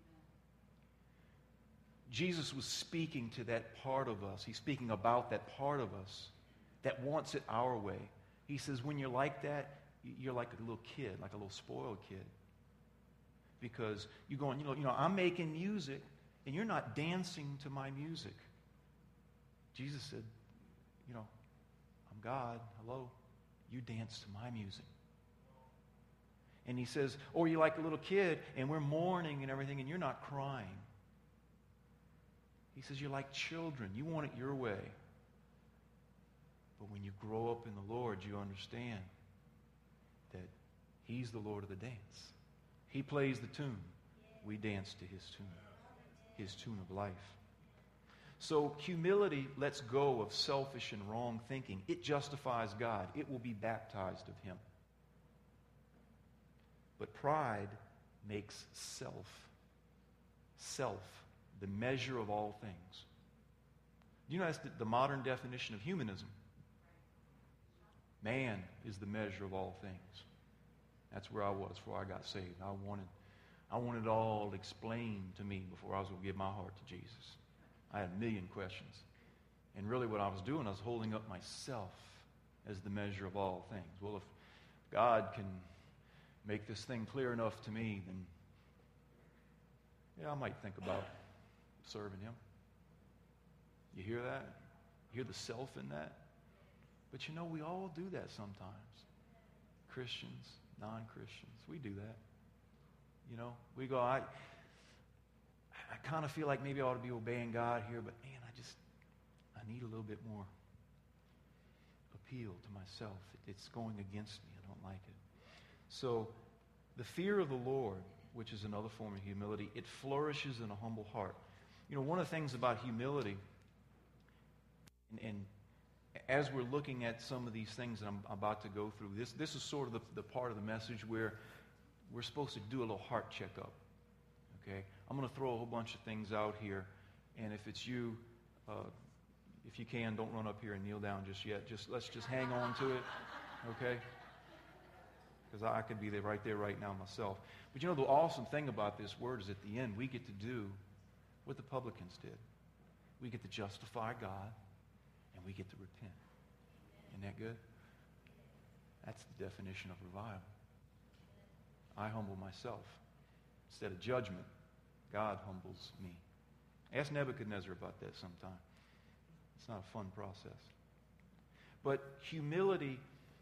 Jesus was speaking to that part of us. He's speaking about that part of us that wants it our way. He says, when you're like that, you're like a little kid, like a little spoiled kid. Because you're going, you know, I'm making music, and you're not dancing to my music. Jesus said, you know, I'm God. Hello. You dance to my music. And He says, or you're like a little kid, and we're mourning and everything, and you're not crying. He says, you're like children. You want it your way. But when you grow up in the Lord, you understand that He's the Lord of the dance. He plays the tune. We dance to His tune of life. So humility lets go of selfish and wrong thinking. It justifies God. It will be baptized of Him. But pride makes self the measure of all things. You know, that's the modern definition of humanism. Man is the measure of all things. That's where I was before I got saved. I wanted it all explained to me before I was going to give my heart to Jesus. I had a million questions. And really what I was doing, I was holding up myself as the measure of all things. Well, if God can make this thing clear enough to me, then yeah, I might think about serving Him. You hear that? You hear the self in that? But you know, we all do that sometimes. Christians, non-Christians, we do that. You know, we go, I kind of feel like maybe I ought to be obeying God here, but man, I need a little bit more appeal to myself. It's going against me. I don't like it. So the fear of the Lord, which is another form of humility, it flourishes in a humble heart. You know, one of the things about humility, and as we're looking at some of these things that I'm about to go through, this is sort of the part of the message where we're supposed to do a little heart checkup. Okay? I'm going to throw a whole bunch of things out here, and if it's you, if you can, don't run up here and kneel down just yet. Let's just hang on to it, okay? Because I could be right there right now myself. But you know, the awesome thing about this word is at the end, we get to do what the publicans did. We get to justify God, and we get to repent. Isn't that good? That's the definition of revival. I humble myself. Instead of judgment, God humbles me. Ask Nebuchadnezzar about that sometime. It's not a fun process. But humility,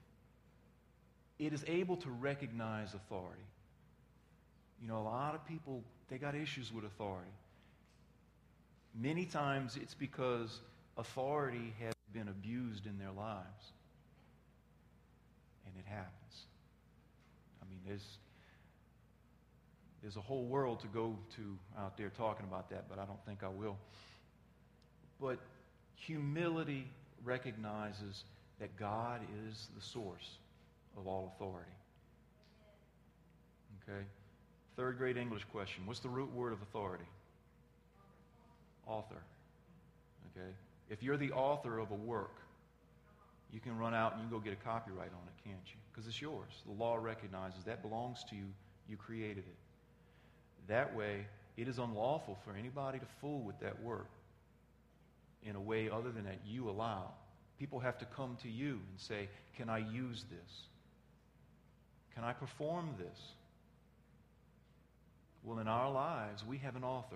it is able to recognize authority. You know, a lot of people, they got issues with authority. Many times it's because authority has been abused in their lives. And it happens. I mean, there's a whole world to go to out there talking about that, but I don't think I will. But humility recognizes that God is the source of all authority. Okay? Third grade English question. What's the root word of authority? Author. Okay? If you're the author of a work, you can run out and you can go get a copyright on it, can't you? Because it's yours. The law recognizes that belongs to you. You created it. That way, it is unlawful for anybody to fool with that work in a way other than that you allow. People have to come to you and say, can I use this? Can I perform this? Well, in our lives, we have an author.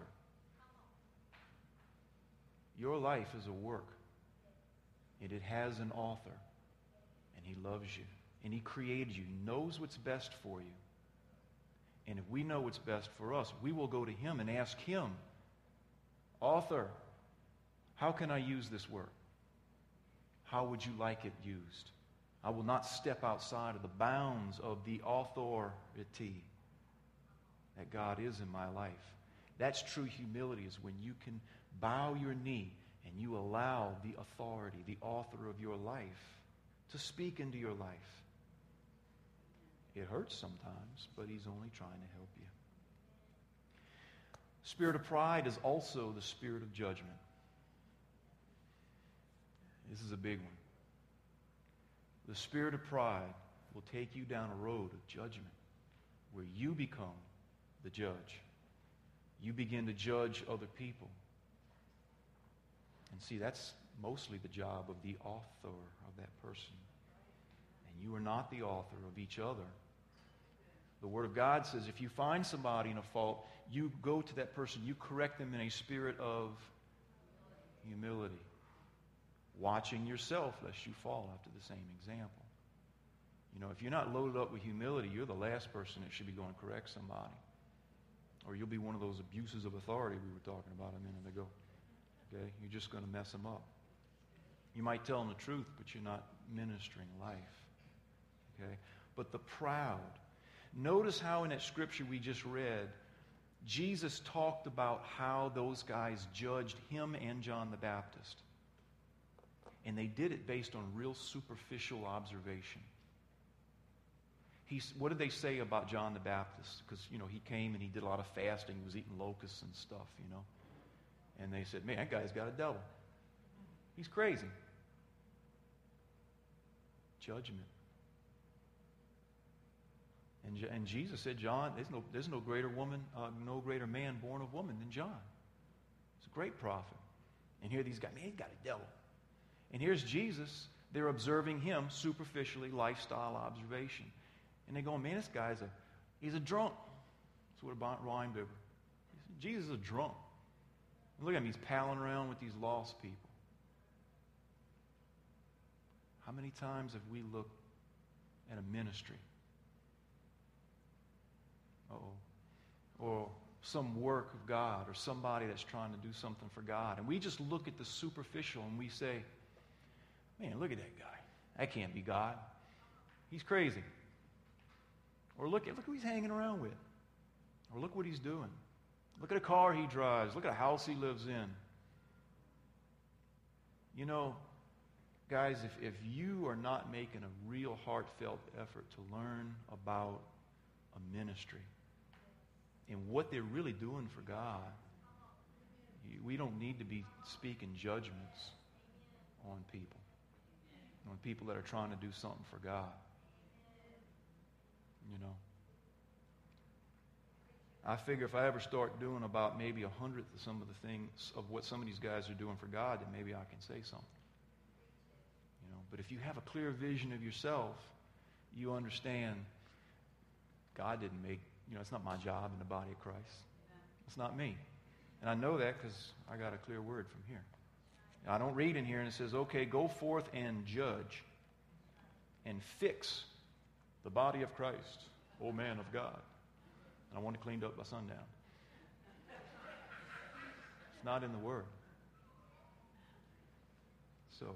Your life is a work, and it has an author, and He loves you, and He created you. He knows what's best for you. And if we know what's best for us, we will go to Him and ask Him, author, how can I use this work? How would you like it used? I will not step outside of the bounds of the authority that God is in my life. That's true humility, is when you can bow your knee and you allow the authority, the author of your life, to speak into your life. It hurts sometimes, but He's only trying to help you. Spirit of pride is also the spirit of judgment. This is a big one. The spirit of pride will take you down a road of judgment where you become the judge. You begin to judge other people. And see, that's mostly the job of the author of that person. And you are not the author of each other. The Word of God says if you find somebody in a fault, you go to that person, you correct them in a spirit of humility, watching yourself lest you fall after the same example. You know, if you're not loaded up with humility, you're the last person that should be going to correct somebody. Or you'll be one of those abuses of authority we were talking about a minute ago. Okay? You're just going to mess them up. You might tell them the truth, but you're not ministering life. Okay? But the proud. Notice how in that scripture we just read, Jesus talked about how those guys judged Him and John the Baptist. And they did it based on real superficial observation. What did they say about John the Baptist? Because, you know, he came and he did a lot of fasting. He was eating locusts and stuff, you know. And they said, man, that guy's got a devil. He's crazy. Judgment. And Jesus said, John, there's no greater woman, no greater man born of woman than John. He's a great prophet. And here these guys, man, he's got a devil. And here's Jesus. They're observing him superficially, lifestyle observation. And they're going, man, this guy's he's a drunk. That's what a rhyme did. Jesus is a drunk. And look at him, he's palling around with these lost people. How many times have we looked at a ministry? Or some work of God, or somebody that's trying to do something for God, and we just look at the superficial and we say, man, look at that guy. That can't be God. He's crazy. Or look who he's hanging around with. Or look what he's doing. Look at a car he drives. Look at a house he lives in. You know, guys, if you are not making a real heartfelt effort to learn about a ministry and what they're really doing for God, we don't need to be speaking judgments on people that are trying to do something for God. You know, I figure if I ever start doing about maybe 100th of some of the things of what some of these guys are doing for God, then maybe I can say something. You know, but if you have a clear vision of yourself, you understand God didn't make, it's not my job in the body of Christ. It's not me. And I know that because I got a clear word from here. I don't read in here and it says, okay, go forth and judge and fix the body of Christ, O man of God. And I want it cleaned up by sundown. It's not in the Word. So,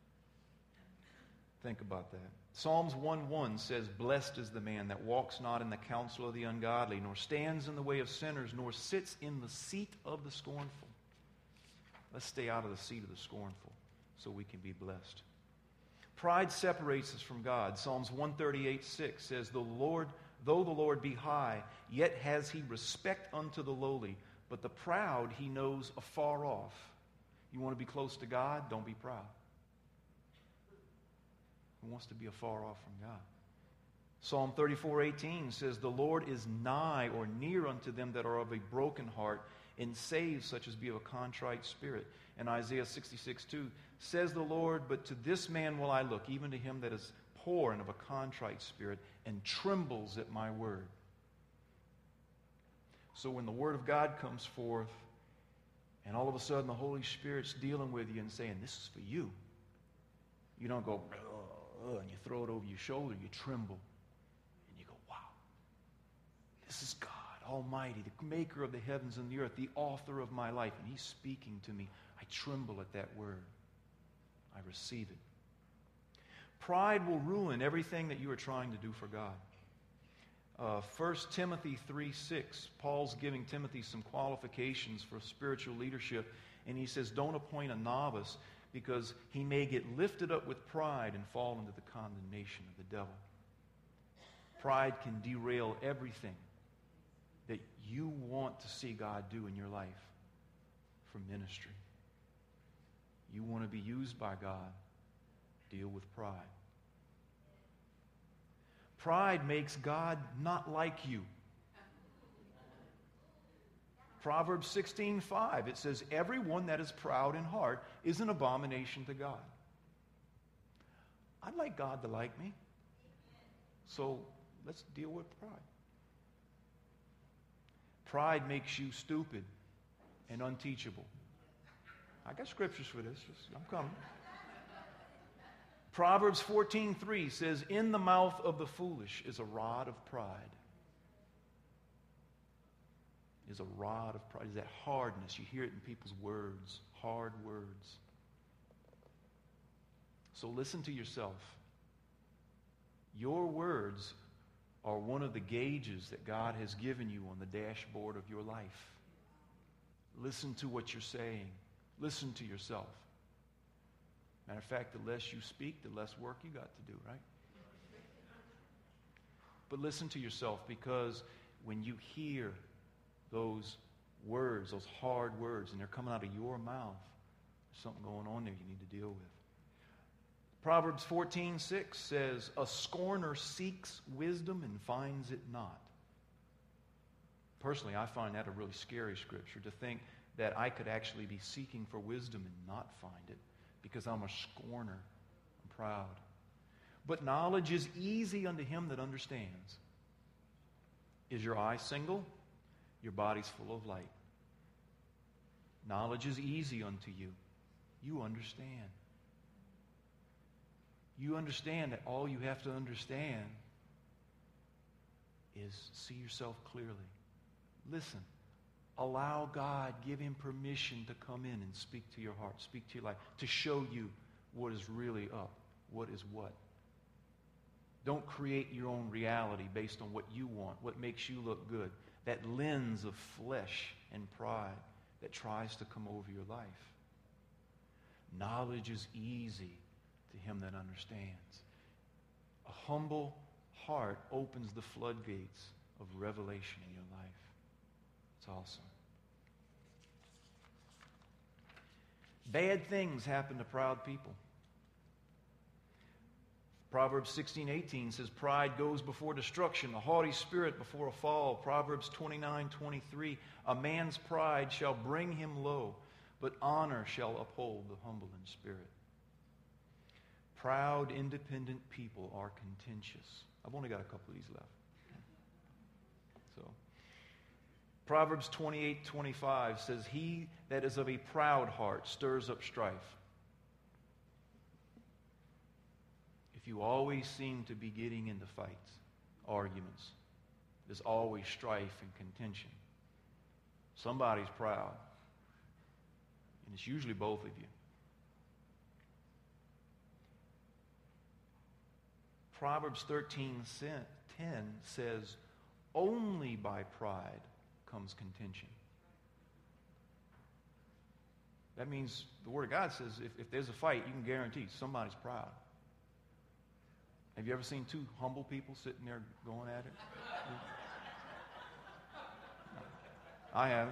think about that. Psalms 1:1 says, blessed is the man that walks not in the counsel of the ungodly, nor stands in the way of sinners, nor sits in the seat of the scornful. Let's stay out of the seat of the scornful so we can be blessed. Pride separates us from God. Psalms 138:6 says, though the Lord be high, yet has he respect unto the lowly, but the proud he knows afar off. You want to be close to God? Don't be proud. Who wants to be afar off from God? Psalm 34:18 says, the Lord is nigh or near unto them that are of a broken heart, and saves such as be of a contrite spirit. And Isaiah 66:2 says the Lord, but to this man will I look, even to him that is poor and of a contrite spirit, and trembles at my word. So when the word of God comes forth, and all of a sudden the Holy Spirit's dealing with you and saying, this is for you, you don't go, and you throw it over your shoulder, you tremble, and you go, wow, this is God Almighty, the maker of the heavens and the earth, the author of my life, and he's speaking to me. I tremble at that word. I receive it. Pride will ruin everything that you are trying to do for God. 1 Timothy 3:6, Paul's giving Timothy some qualifications for spiritual leadership, and he says, don't appoint a novice because he may get lifted up with pride and fall into the condemnation of the devil. Pride can derail everything that you want to see God do in your life for ministry. You want to be used by God. Deal with pride. Pride makes God not like you. Proverbs 16:5, it says, everyone that is proud in heart is an abomination to God. I'd like God to like me. So let's deal with pride. Pride makes you stupid and unteachable. I got scriptures for this. I'm coming. Proverbs 14:3 says, in the mouth of the foolish is a rod of pride. Is a rod of pride. Is that hardness. You hear it in people's words. Hard words. So listen to yourself. Your words are one of the gauges that God has given you on the dashboard of your life. Listen to what you're saying. Listen to yourself. Matter of fact, the less you speak, the less work you got to do, right? But listen to yourself, because when you hear those words, those hard words, and they're coming out of your mouth, there's something going on there you need to deal with. Proverbs 14:6 says, a scorner seeks wisdom and finds it not. Personally, I find that a really scary scripture, to think that I could actually be seeking for wisdom and not find it because I'm a scorner. I'm proud. But knowledge is easy unto him that understands. Is your eye single? Your body's full of light. Knowledge is easy unto you. You understand. You understand that all you have to understand is see yourself clearly. Listen. Allow God, give him permission to come in and speak to your heart, speak to your life, to show you what is really up, what is what. Don't create your own reality based on what you want, what makes you look good. That lens of flesh and pride that tries to come over your life. Knowledge is easy to him that understands. A humble heart opens the floodgates of revelation in your life. It's awesome. Bad things happen to proud people. Proverbs 16:18 says, pride goes before destruction, a haughty spirit before a fall. Proverbs 29:23, a man's pride shall bring him low, but honor shall uphold the humble in spirit. Proud, independent people are contentious. I've only got a couple of these left. So, Proverbs 28:25 says, he that is of a proud heart stirs up strife. If you always seem to be getting into fights, arguments, there's always strife and contention. Somebody's proud. And it's usually both of you. Proverbs 13:10 says, only by pride comes contention. That means the Word of God says if there's a fight, you can guarantee somebody's proud. Have you ever seen two humble people sitting there going at it? I haven't.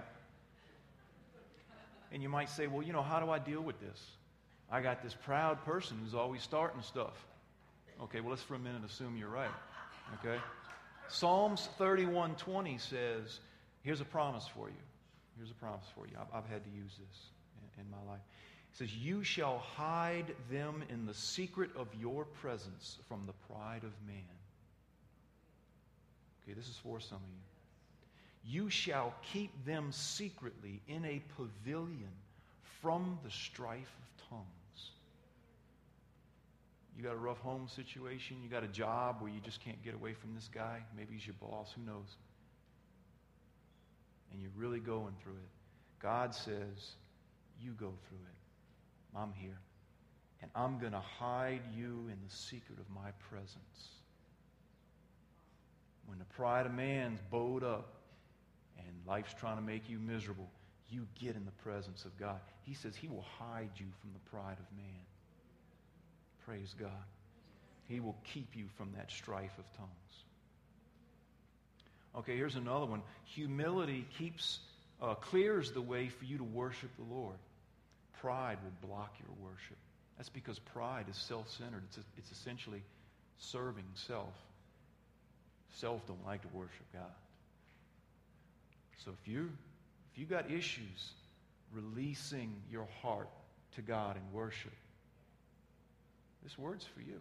And you might say, well, how do I deal with this? I got this proud person who's always starting stuff. Okay, well, let's for a minute assume you're right. Okay? Psalms 31:20 says, here's a promise for you. Here's a promise for you. I've had to use this in my life. It says, you shall hide them in the secret of your presence from the pride of man. Okay, this is for some of you. You shall keep them secretly in a pavilion from the strife of tongues. You got a rough home situation. You got a job where you just can't get away from this guy. Maybe he's your boss. Who knows? And you're really going through it. God says, you go through it. I'm here. And I'm going to hide you in the secret of my presence. When the pride of man's bowed up and life's trying to make you miserable, you get in the presence of God. He says he will hide you from the pride of man. Praise God. He will keep you from that strife of tongues. Okay, here's another one. Humility clears the way for you to worship the Lord. Pride will block your worship. That's because pride is self-centered. It's essentially serving self. Self don't like to worship God. So if you got issues releasing your heart to God in worship, this word's for you.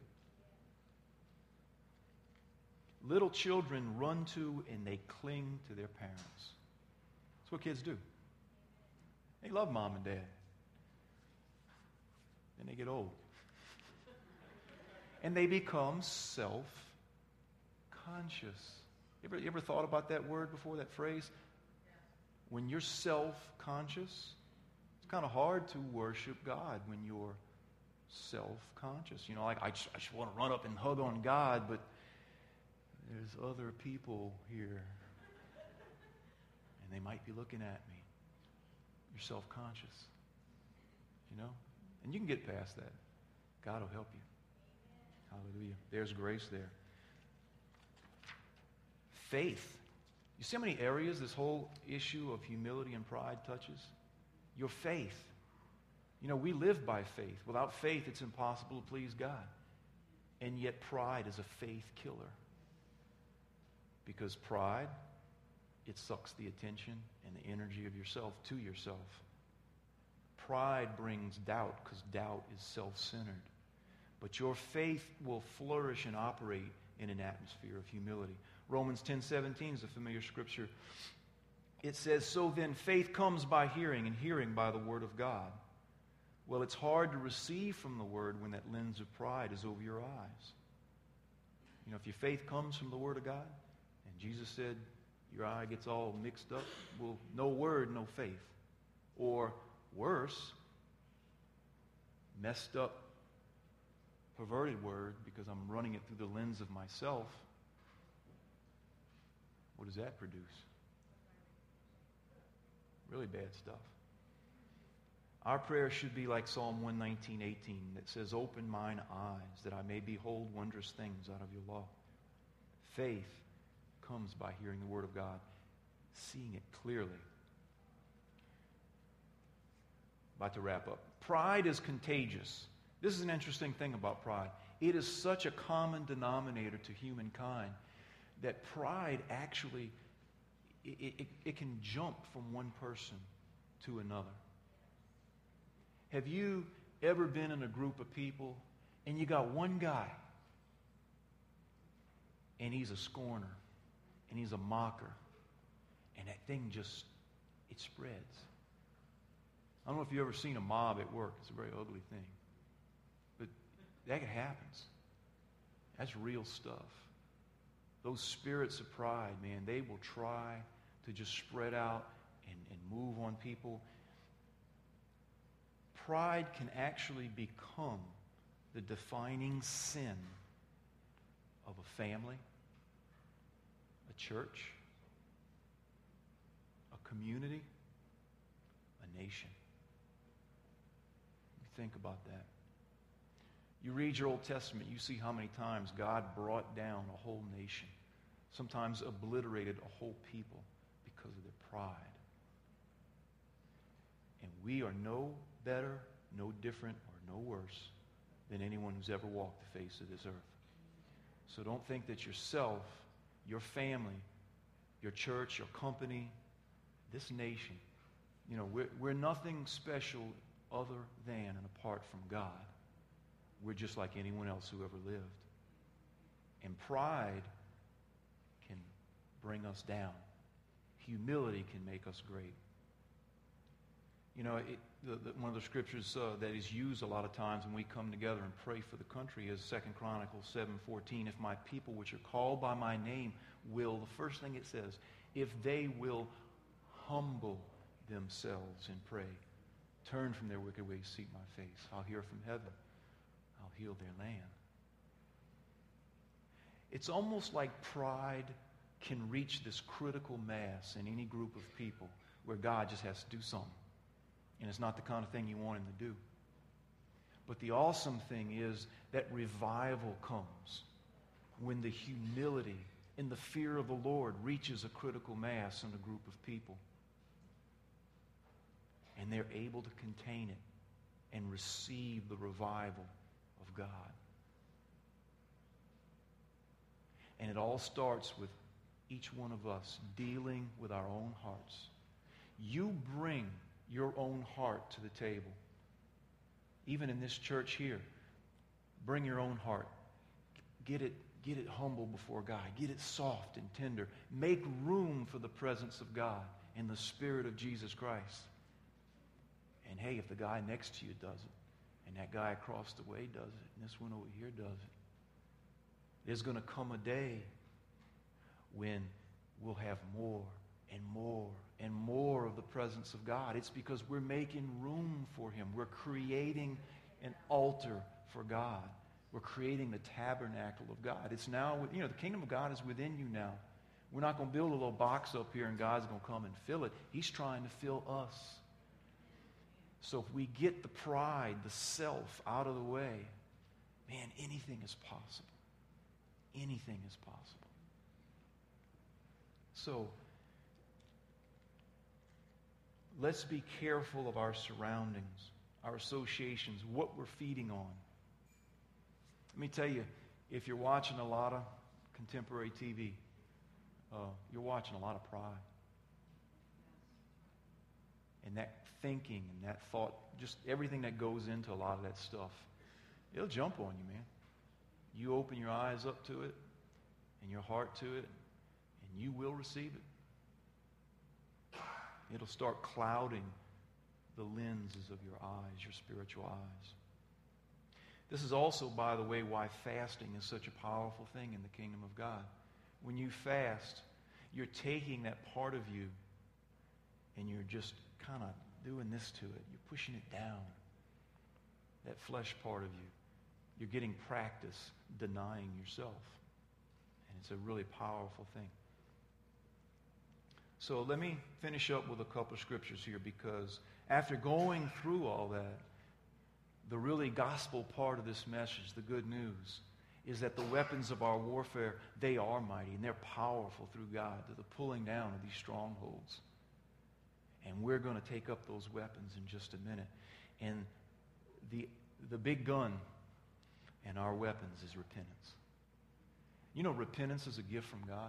Little children run to and they cling to their parents. That's what kids do. They love mom and dad. Then they get old. And they become self-conscious. You ever thought about that word before, that phrase? When you're self-conscious, it's kind of hard to worship God when you're self-conscious. Like I just want to run up and hug on God, but there's other people here. And they might be looking at me. You're self-conscious. And you can get past that. God will help you. Hallelujah. There's grace there. Faith. You see how many areas this whole issue of humility and pride touches? Your faith. You know, we live by faith. Without faith, it's impossible to please God. And yet pride is a faith killer. Because pride, it sucks the attention and the energy of yourself to yourself. Pride brings doubt because doubt is self-centered. But your faith will flourish and operate in an atmosphere of humility. Romans 10:17 is a familiar scripture. It says, "So then faith comes by hearing, and hearing by the word of God." Well, it's hard to receive from the word when that lens of pride is over your eyes. You know, if your faith comes from the word of God, and Jesus said your eye gets all mixed up, well, no word, no faith. Or worse, messed up, perverted word because I'm running it through the lens of myself. What does that produce? Really bad stuff. Our prayer should be like Psalm 119:18 that says, "Open mine eyes that I may behold wondrous things out of your law." Faith comes by hearing the word of God, seeing it clearly. About to wrap up. Pride is contagious. This is an interesting thing about pride. It is such a common denominator to humankind that pride actually, it can jump from one person to another. Have you ever been in a group of people and you got one guy and he's a scorner and he's a mocker and that thing just, it spreads. I don't know if you've ever seen a mob at work. It's a very ugly thing. But that happens. That's real stuff. Those spirits of pride, man, they will try to just spread out and move on people. Pride can actually become the defining sin of a family, a church, a community, a nation. You think about that. You read your Old Testament, you see how many times God brought down a whole nation, sometimes obliterated a whole people because of their pride. And we are no better, no different, or no worse than anyone who's ever walked the face of this earth. So don't think that yourself, your family, your church, your company, this nation, you know, we're nothing special other than and apart from God. We're just like anyone else who ever lived. And pride can bring us down. Humility can make us great. You know, one of the scriptures that is used a lot of times when we come together and pray for the country is 2 Chronicles 7:14. If my people which are called by my name will, the first thing it says, if they will humble themselves and pray, turn from their wicked ways, seek my face, I'll hear from heaven, I'll heal their land. It's almost like pride can reach this critical mass in any group of people where God just has to do something. And it's not the kind of thing you want him to do. But the awesome thing is that revival comes when the humility and the fear of the Lord reaches a critical mass in a group of people. And they're able to contain it and receive the revival of God. And it all starts with each one of us dealing with our own hearts. You bring your own heart to the table. Even in this church here, bring your own heart. Get it humble before God. Get it soft and tender. Make room for the presence of God and the Spirit of Jesus Christ. And hey, if the guy next to you does it, and that guy across the way does it, and this one over here does it, there's going to come a day when we'll have more and more and more of the presence of God. It's because we're making room for him. We're creating an altar for God. We're creating the tabernacle of God. It's now, you know, the kingdom of God is within you now. We're not going to build a little box up here and God's going to come and fill it. He's trying to fill us. So if we get the pride, the self out of the way, man, anything is possible. Anything is possible. So, let's be careful of our surroundings, our associations, what we're feeding on. Let me tell you, if you're watching a lot of contemporary TV, you're watching a lot of pride. And that thinking and that thought, just everything that goes into a lot of that stuff, it'll jump on you, man. You open your eyes up to it and your heart to it, and you will receive it. It'll start clouding the lenses of your eyes, your spiritual eyes. This is also, by the way, why fasting is such a powerful thing in the kingdom of God. When you fast, you're taking that part of you and you're just kind of doing this to it. You're pushing it down, that flesh part of you. You're getting practice denying yourself. And it's a really powerful thing. So let me finish up with a couple of scriptures here, because after going through all that, the really gospel part of this message, the good news, is that the weapons of our warfare, they are mighty and they're powerful through God to the pulling down of these strongholds. And we're going to take up those weapons in just a minute. And the big gun and our weapons is repentance. You know, repentance is a gift from God.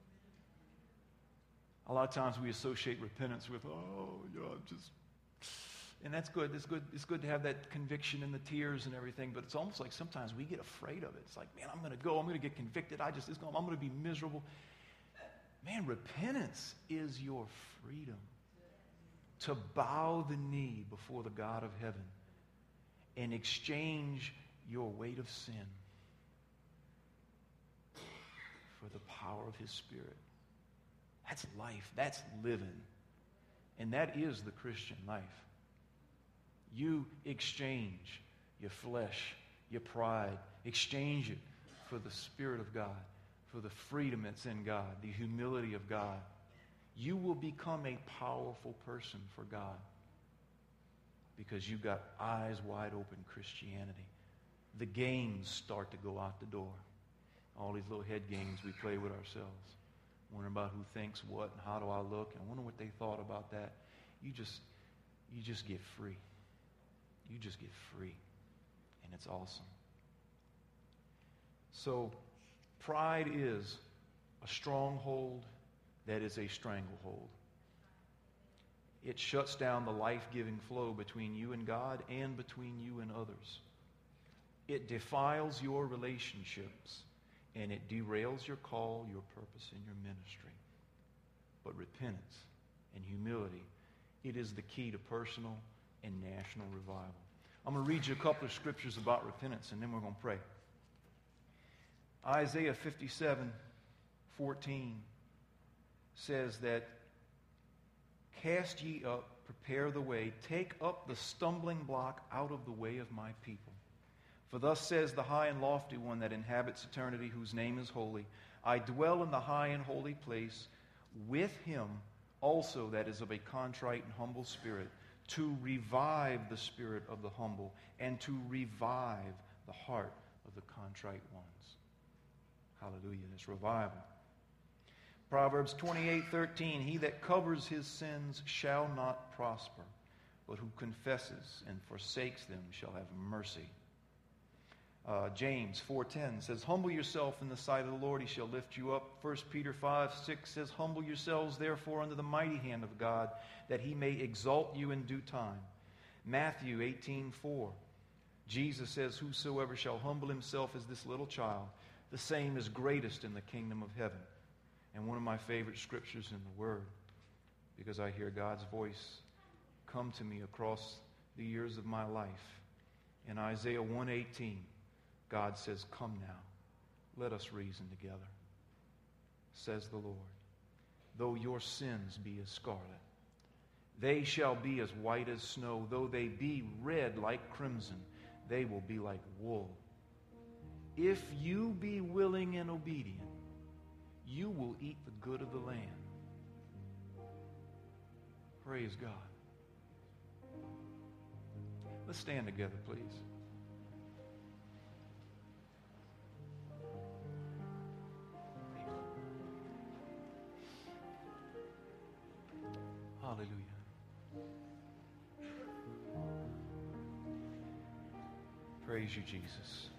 A lot of times we associate repentance with, I'm just... And that's good. It's good. It's good to have that conviction and the tears and everything, but it's almost like sometimes we get afraid of it. It's like, man, I'm going to go. I'm going to get convicted. I'm going to be miserable. Man, repentance is your freedom to bow the knee before the God of heaven and exchange your weight of sin for the power of His Spirit. That's life. That's living. And that is the Christian life. You exchange your flesh, your pride, exchange it for the Spirit of God, for the freedom that's in God, the humility of God. You will become a powerful person for God because you've got eyes wide open Christianity. The games start to go out the door. All these little head games we play with ourselves. Wondering about who thinks what and how do I look, and I wonder what they thought about that. You just get free. You just get free. And it's awesome. So, pride is a stronghold that is a stranglehold. It shuts down the life-giving flow between you and God and between you and others. It defiles your relationships, and it derails your call, your purpose, and your ministry. But repentance and humility, it is the key to personal and national revival. I'm going to read you a couple of scriptures about repentance, and then we're going to pray. Isaiah 57:14 says that, "Cast ye up, prepare the way, take up the stumbling block out of the way of my people. For thus says the high and lofty one that inhabits eternity, whose name is holy. I dwell in the high and holy place with him also that is of a contrite and humble spirit, to revive the spirit of the humble and to revive the heart of the contrite ones." Hallelujah. That's revival. Proverbs 28:13, "He that covers his sins shall not prosper, but who confesses and forsakes them shall have mercy." James 4:10 says, "Humble yourself in the sight of the Lord, he shall lift you up." 1 Peter 5:6 says, "Humble yourselves therefore under the mighty hand of God, that he may exalt you in due time." Matthew 18:4, Jesus says, "Whosoever shall humble himself as this little child, the same is greatest in the kingdom of heaven." And one of my favorite scriptures in the Word, because I hear God's voice come to me across the years of my life. In Isaiah 1:18, God says, "Come now, let us reason together, says the Lord. Though your sins be as scarlet, they shall be as white as snow. Though they be red like crimson, they will be like wool. If you be willing and obedient, you will eat the good of the land." Praise God. Let's stand together, please. Hallelujah. Praise you, Jesus.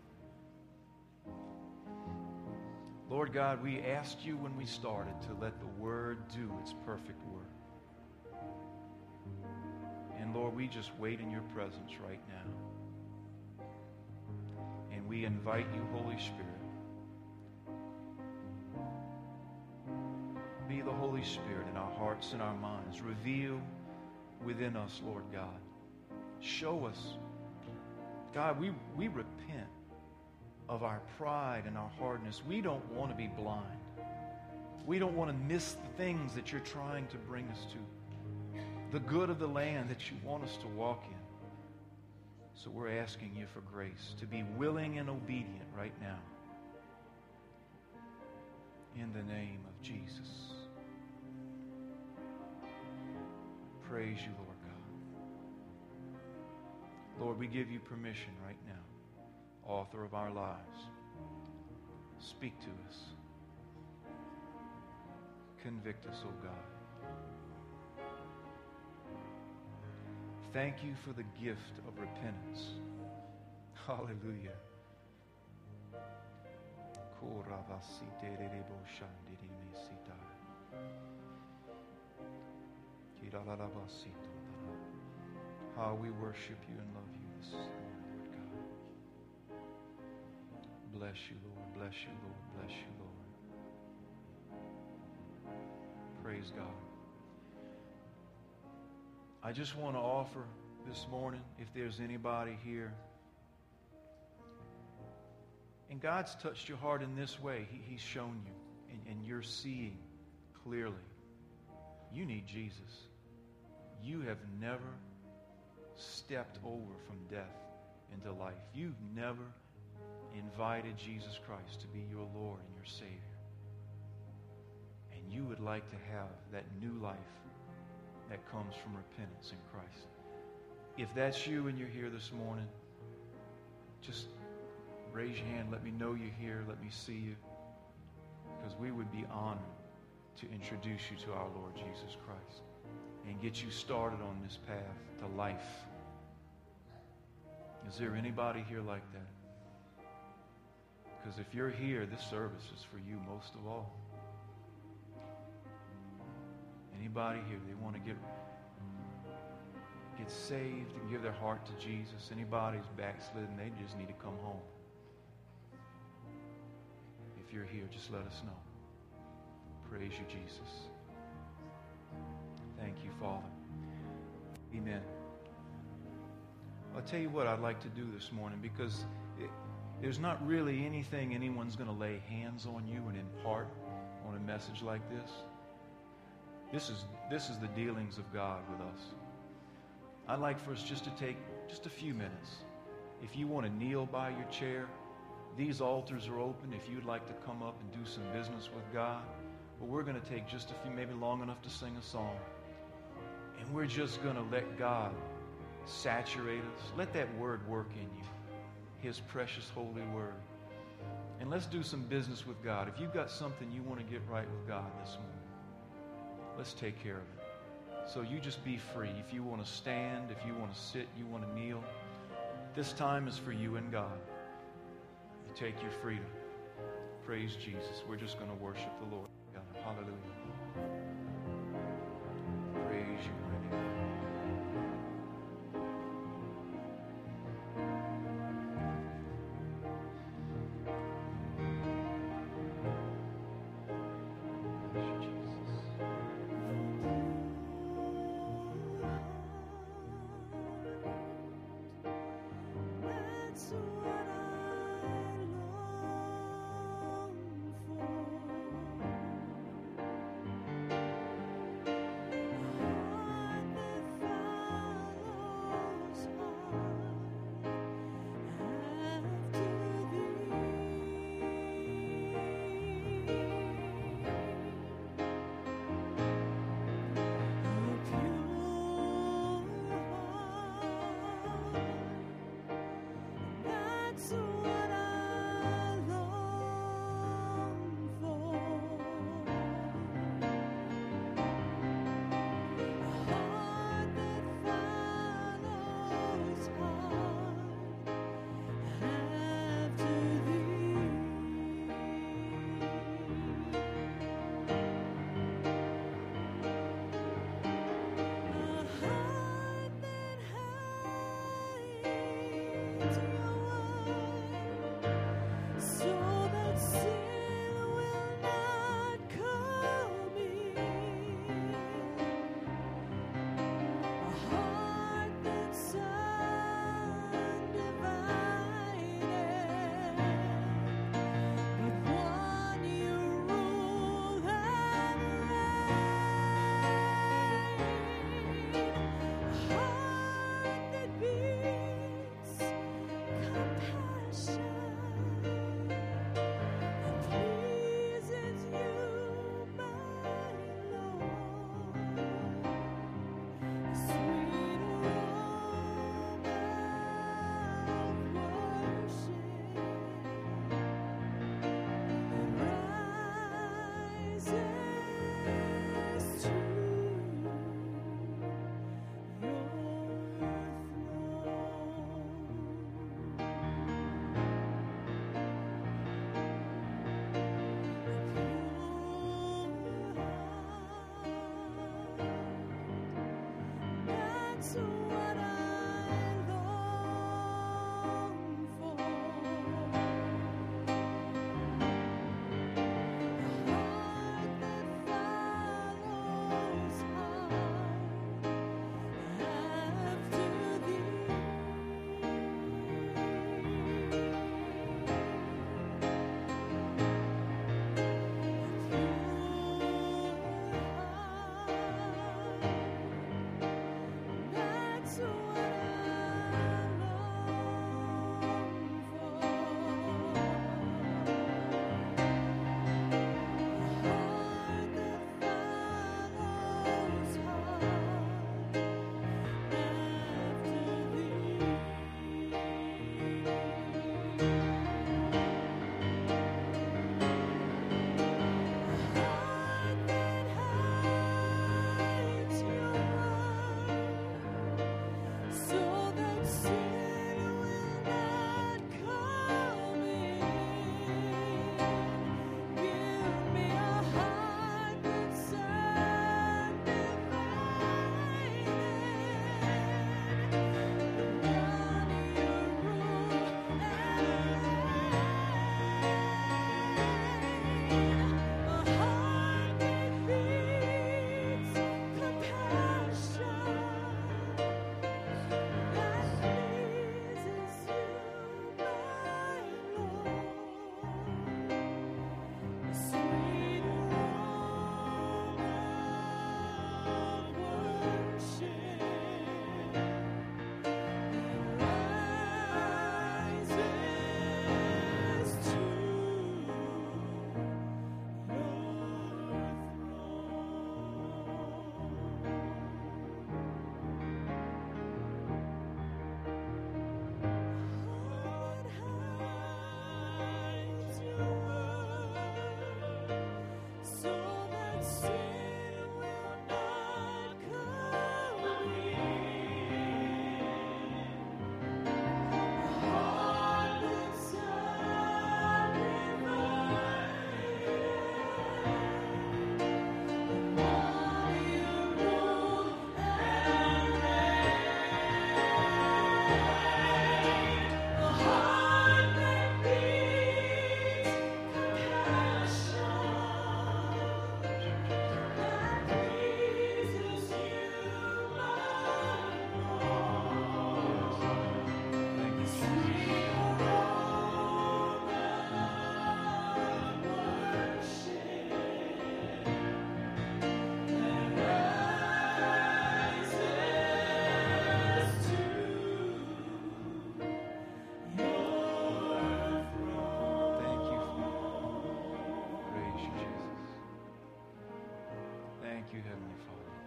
Lord God, we asked you when we started to let the Word do its perfect work. And Lord, we just wait in your presence right now. And we invite you, Holy Spirit. Be the Holy Spirit in our hearts and our minds. Reveal within us, Lord God. Show us. God, we repent of our pride and our hardness. We don't want to be blind. We don't want to miss the things that you're trying to bring us to. The good of the land that you want us to walk in. So we're asking you for grace to be willing and obedient right now. In the name of Jesus. Praise you, Lord God. Lord, we give you permission right now, author of our lives. Speak to us. Convict us, O God. Thank you for the gift of repentance. Hallelujah. How we worship you and love you this morning, Lord God. Bless you, Lord. Bless you, Lord. Bless you, Lord. Praise God. I just want to offer this morning, if there's anybody here, and God's touched your heart in this way. He's shown you, and you're seeing clearly. You need Jesus. You have never stepped over from death into life. You've never invited Jesus Christ to be your Lord and your Savior. And you would like to have that new life that comes from repentance in Christ. If that's you and you're here this morning, just raise your hand. Let me know you're here. Let me see you. Because we would be honored to introduce you to our Lord Jesus Christ and get you started on this path to life. Is there anybody here like that? Because if you're here, this service is for you most of all. Anybody here, they want to get saved and give their heart to Jesus. Anybody's backslidden, they just need to come home. If you're here, just let us know. Praise you, Jesus. Thank you, Father. Amen. I'll tell you what I'd like to do this morning, because there's not really anything anyone's going to lay hands on you and impart on a message like this. This is the dealings of God with us. I'd like for us just to take just a few minutes. If you want to kneel by your chair, these altars are open if you'd like to come up and do some business with God. But we're going to take just a few, maybe long enough to sing a song. And we're just going to let God saturate us. Let that word work in you, his precious holy word. And let's do some business with God. If you've got something you want to get right with God this morning, let's take care of it. So you just be free. If you want to stand, if you want to sit, you want to kneel, this time is for you and God. You take your freedom. Praise Jesus. We're just going to worship the Lord. God, hallelujah. Praise you, mighty God.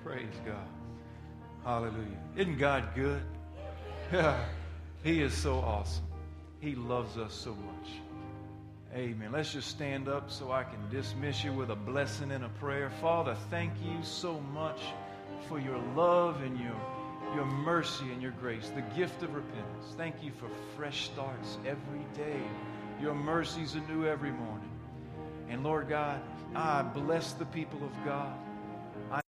Praise God. Hallelujah. Isn't God good? Yeah. He is so awesome. He loves us so much. Amen. Let's just stand up so I can dismiss you with a blessing and a prayer. Father, thank you so much for your love and your mercy and your grace, the gift of repentance. Thank you for fresh starts every day. Your mercies are new every morning. And Lord God, I bless the people of God.